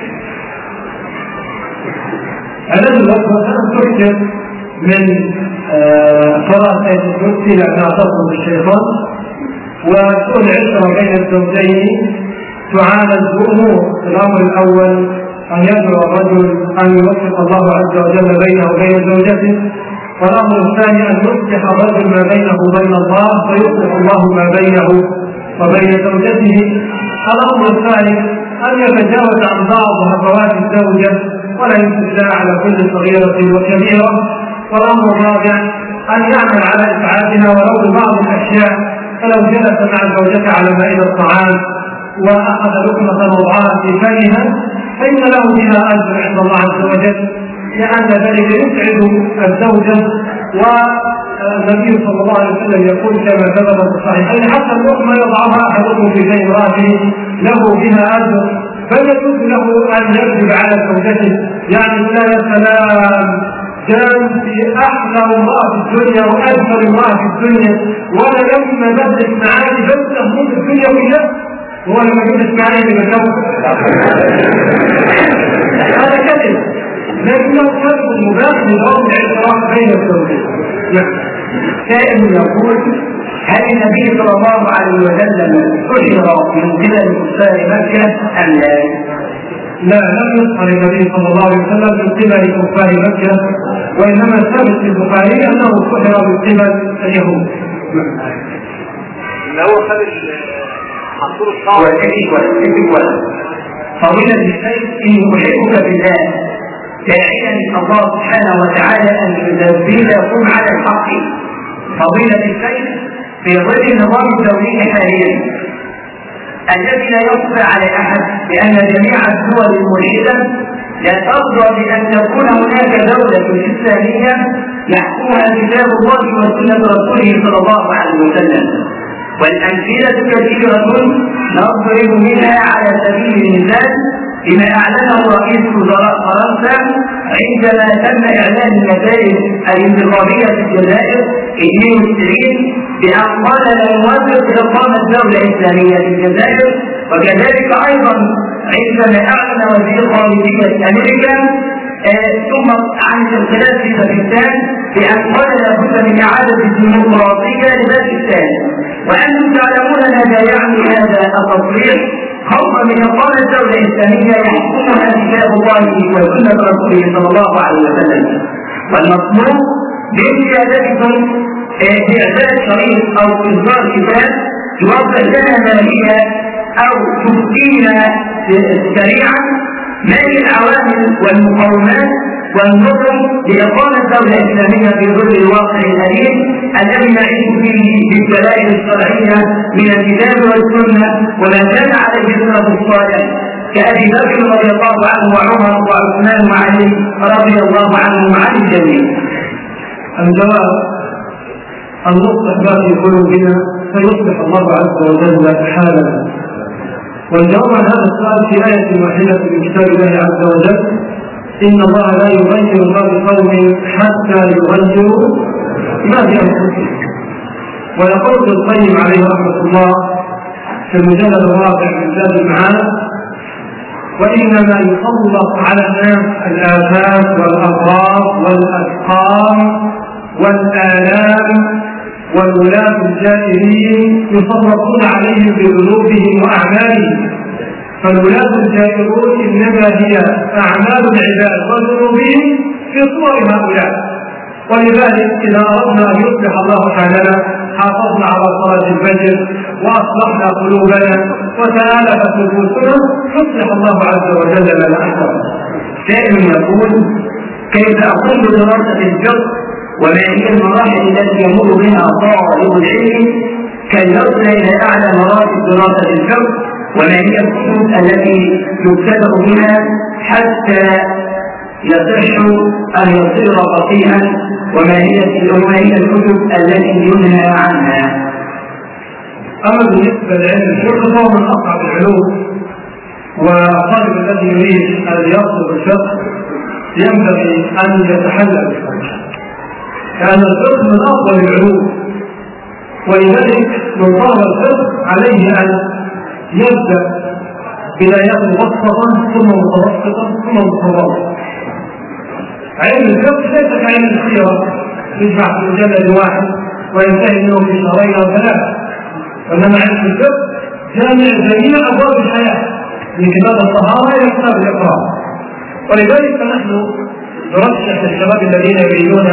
A: الذي تذكر من قراءة الكرسي لأنها تصل بالشيطان. وسوء العشرة بين الزوجين تعالج بأمور. الأمر الأول أن يدعو الرجل أن يوفق الله عز وجل بينه وبين زوجته. والأمر الثاني أن يصلح الرجل ما بينه وبين الله فيصلح الله ما بينه وبين زوجته. الأمر الثالث أن يتجاوز عن بعض هفوات الزوجة ولا يمسك على كل صغيرة وكبيرة. والأمر الرابع أن يعمل على إسعادها ولو ببعض الأشياء. فلو جلس مع زوجته على مائدة الطعام وأخذ لقمة وضعها في فمها فإن له بها أجر عند الله عز وجل لأن ذلك يسعد الزوجة. والنبي صلى الله عليه وسلم يقول كما ثبت في الصحيحين حتى اللقمة يضعها أحدكم في بين امرأته له بها أجر. فيجوز له أن يكذب على زوجته يعني لا يا سلام كان في أحلى امرأة في الدنيا وأجمل امرأة في الدنيا ولا يوم مجلس معاني بس تهمون الدنيا كلها هو لما يجلس معاني بمكان هذا كذب. لكنه كذب مباح لضرب العشرة بين الزوجين. سائل يقول هل النبي صلى الله عليه وسلم أشهر من قبل كفار مكة أم لا؟
B: لا لم يظهر النبي صلى الله عليه وسلم من قبل كفار مكة وإنما الثابت في البخاري أنه أشهر من قبل اليهود.
C: هو خارج حصول الشعر
A: فضيلة الشيخ إني أحبك بالله داعيا الله سبحانه وتعالى أن يدبركم على الحق. فضيلة الشيخ في ظل النظام الدولي حاليا الذي لا يخفى على أحد بأن جميع الدول الملحدة لا ترضى بأن تكون هناك دولة إسلامية يحكمها كتاب الله وسنة رسوله صلى الله عليه وسلم. والأمثلة كثيرة نضرب منها على سبيل المثال بما أعلنه رئيس وزراء فرنسا عندما تم إعلان النتائج الانتخابية في الجزائر
C: 92 بأن قال لا يوافق إقامة دولة إسلامية في الجزائر. وكذلك أيضا عندما أعلن وزير خارجية أمريكا ثم عن الانقلاب في باكستان بأن قال لابد من إعادة الديمقراطية لباكستان. وأنتم تعلمون ماذا يعني هذا التصريح خوفا من إقامة دولة إسلامية يحكمها كتاب الله وسنة رسوله صلى الله عليه وسلم. والمطلوب من سيادتكم بإعداد شريط أو إصدار كتاب يوضح لنا ما هي أو تفتينا سريعا ما هي العوامل والمقومات والنظم لإقامة دولة إسلامية في ظل الواقع الأليم الذي نعيش فيه بالدلائل الشرعية من الكتاب والسنة وما كان عليه السلف الصالح كأبي بكر رضي الله عنه وعمر وعثمان وعلي رضي الله عنهم عن الجميع.
B: الجواب: أن نصلح ما في قلوبنا فيصلح الله عز وجل حالنا. والجواب عن هذا السؤال في آية واحدة من كتاب الله عز وجل: إن الله لا يغير ما بقوم حتى يغيروا ما بأنفسهم. ويقول ابن القيم عليه رحمة الله في المجلد الرابع من زاد المعاد: وإنما يسلط على الناس الآفات والأمراض والأسقام والآلام والولاة الجائرين يسلطون عليهم بذنوبهم وأعمالهم. فالولاة الجائرون إنما هي أعمال العباد وذنوبهم في صور هؤلاء. ولذلك إذا أردنا أن يصلح الله حالنا حافظنا على صلاة الفجر وأصلحنا قلوبنا وتآلفت نفوسنا يصلح الله عز وجل لنا أحسن.
C: سائل يقول: كيف أقوم بدراسة الفقه وما هي المراحل التي يمر بها طالب العلم كي يصل إلى أعلى مراتب دراسة الفقه؟ وما هي الكتب التي يبتدأ بها حتى يصح أن يصير فقيها؟ وما هي الكتب التي ينهى عنها؟
B: أما بالنسبة لعلم الفقه فهو من أصعب العلوم. والطالب الذي يريد أن يطلب الفقه ينبغي أن يتحلى بالفقه، لأن الفقه من أفضل العلوم. ولذلك من طلب الفقه عليه أن يبدأ بداية مبسطة ثم متوسطة ثم متوسطة. علم الفقه ليس كعلم السيرة يجمع في مجلد واحد وينتهي منه في شهرين أو ثلاثة، وإنما علم الفقه جامع جميع أبواب الحياة من كتاب الطهارة إلى كتاب الإقرار. ولذلك فنحن نرشح للشباب الذين يريدون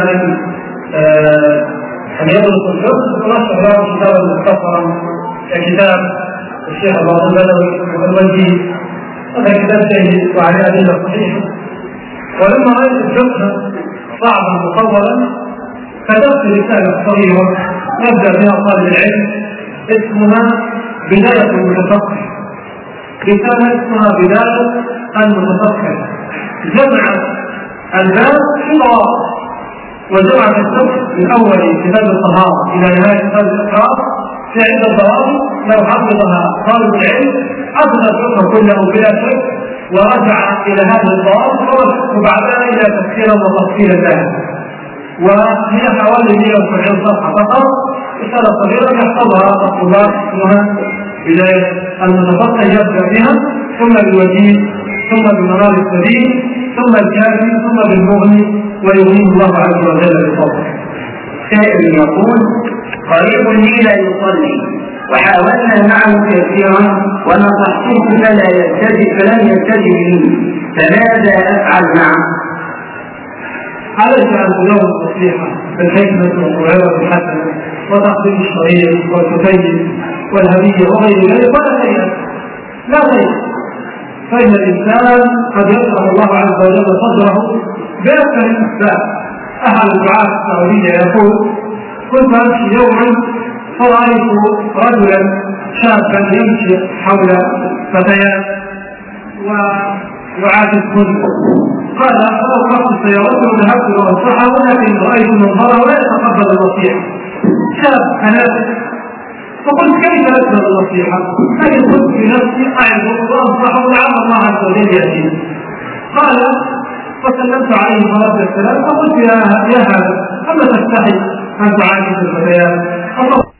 B: أن يدرسوا الفقه نرشح لهم كتابا مختصرا ككتاب الشيخ عبد الله البدوي والوجيه. هذا كتاب جيد وعليه أدلة صحيحة. ولما رأيت الفقه صعبا مطولا كتبت رسالة صغيرة نبدأ بها طالب العلم اسمها بداية المتفقه. رسالة اسمها بداية المتفقه، جمع الباب في ضوابط، وجمع الفقه من أول كتاب الطهارة إلى نهاية كتاب الإقرار في عدة ضوابط لو حفظها طالب العلم أخذ الفقه كله بلا شك ورجع إلى هذه الضوابط وبعدها إلى تفسيرا وتفصيلا لها. وهي حوالي 170 صفحة فقط، رسالة صغيرة يحفظها الطلاب اسمها بداية المتفقه، يبدأ بها ثم بالوجيه ثم بالمنار السبيل ثم الكافي ثم بالمغني ويغنيه الله عز وجل بفضله.
C: سائل يقول: قريب لي لا يصلي وحاولنا معه كثيرا ونصحته فلم يلتزم لي، فماذا أفعل معه؟
B: عليك أن تلوم النصيحة بالحكمة والموعظة الحسنة وتقديم الشريعة والتبين والهدية وغير ذلك ولا شيء لا شيء. فإن الإنسان قد يشرح الله عز وجل صدره بأكثر الأسباب. أحد الدعاة السعودية يقول: كنت أمشي يوما فرأيت رجلا شابا يمشي حول فتيات ويعاتب كل. قال: فأوقفت سيارته وذهبت وأنصحه ولكن رأيت منظره لا يتقبل النصيحة. شاب هناك. فقلت: كيف أقبل النصيحة؟ لكن قلت في نفسي أعظه وأنصحه لعل الله عز وجل يأتيه. قال: فسلمت عليه الصلاة والسلام فقلت: يا هذا أما تستحي أن تعالج الفتيات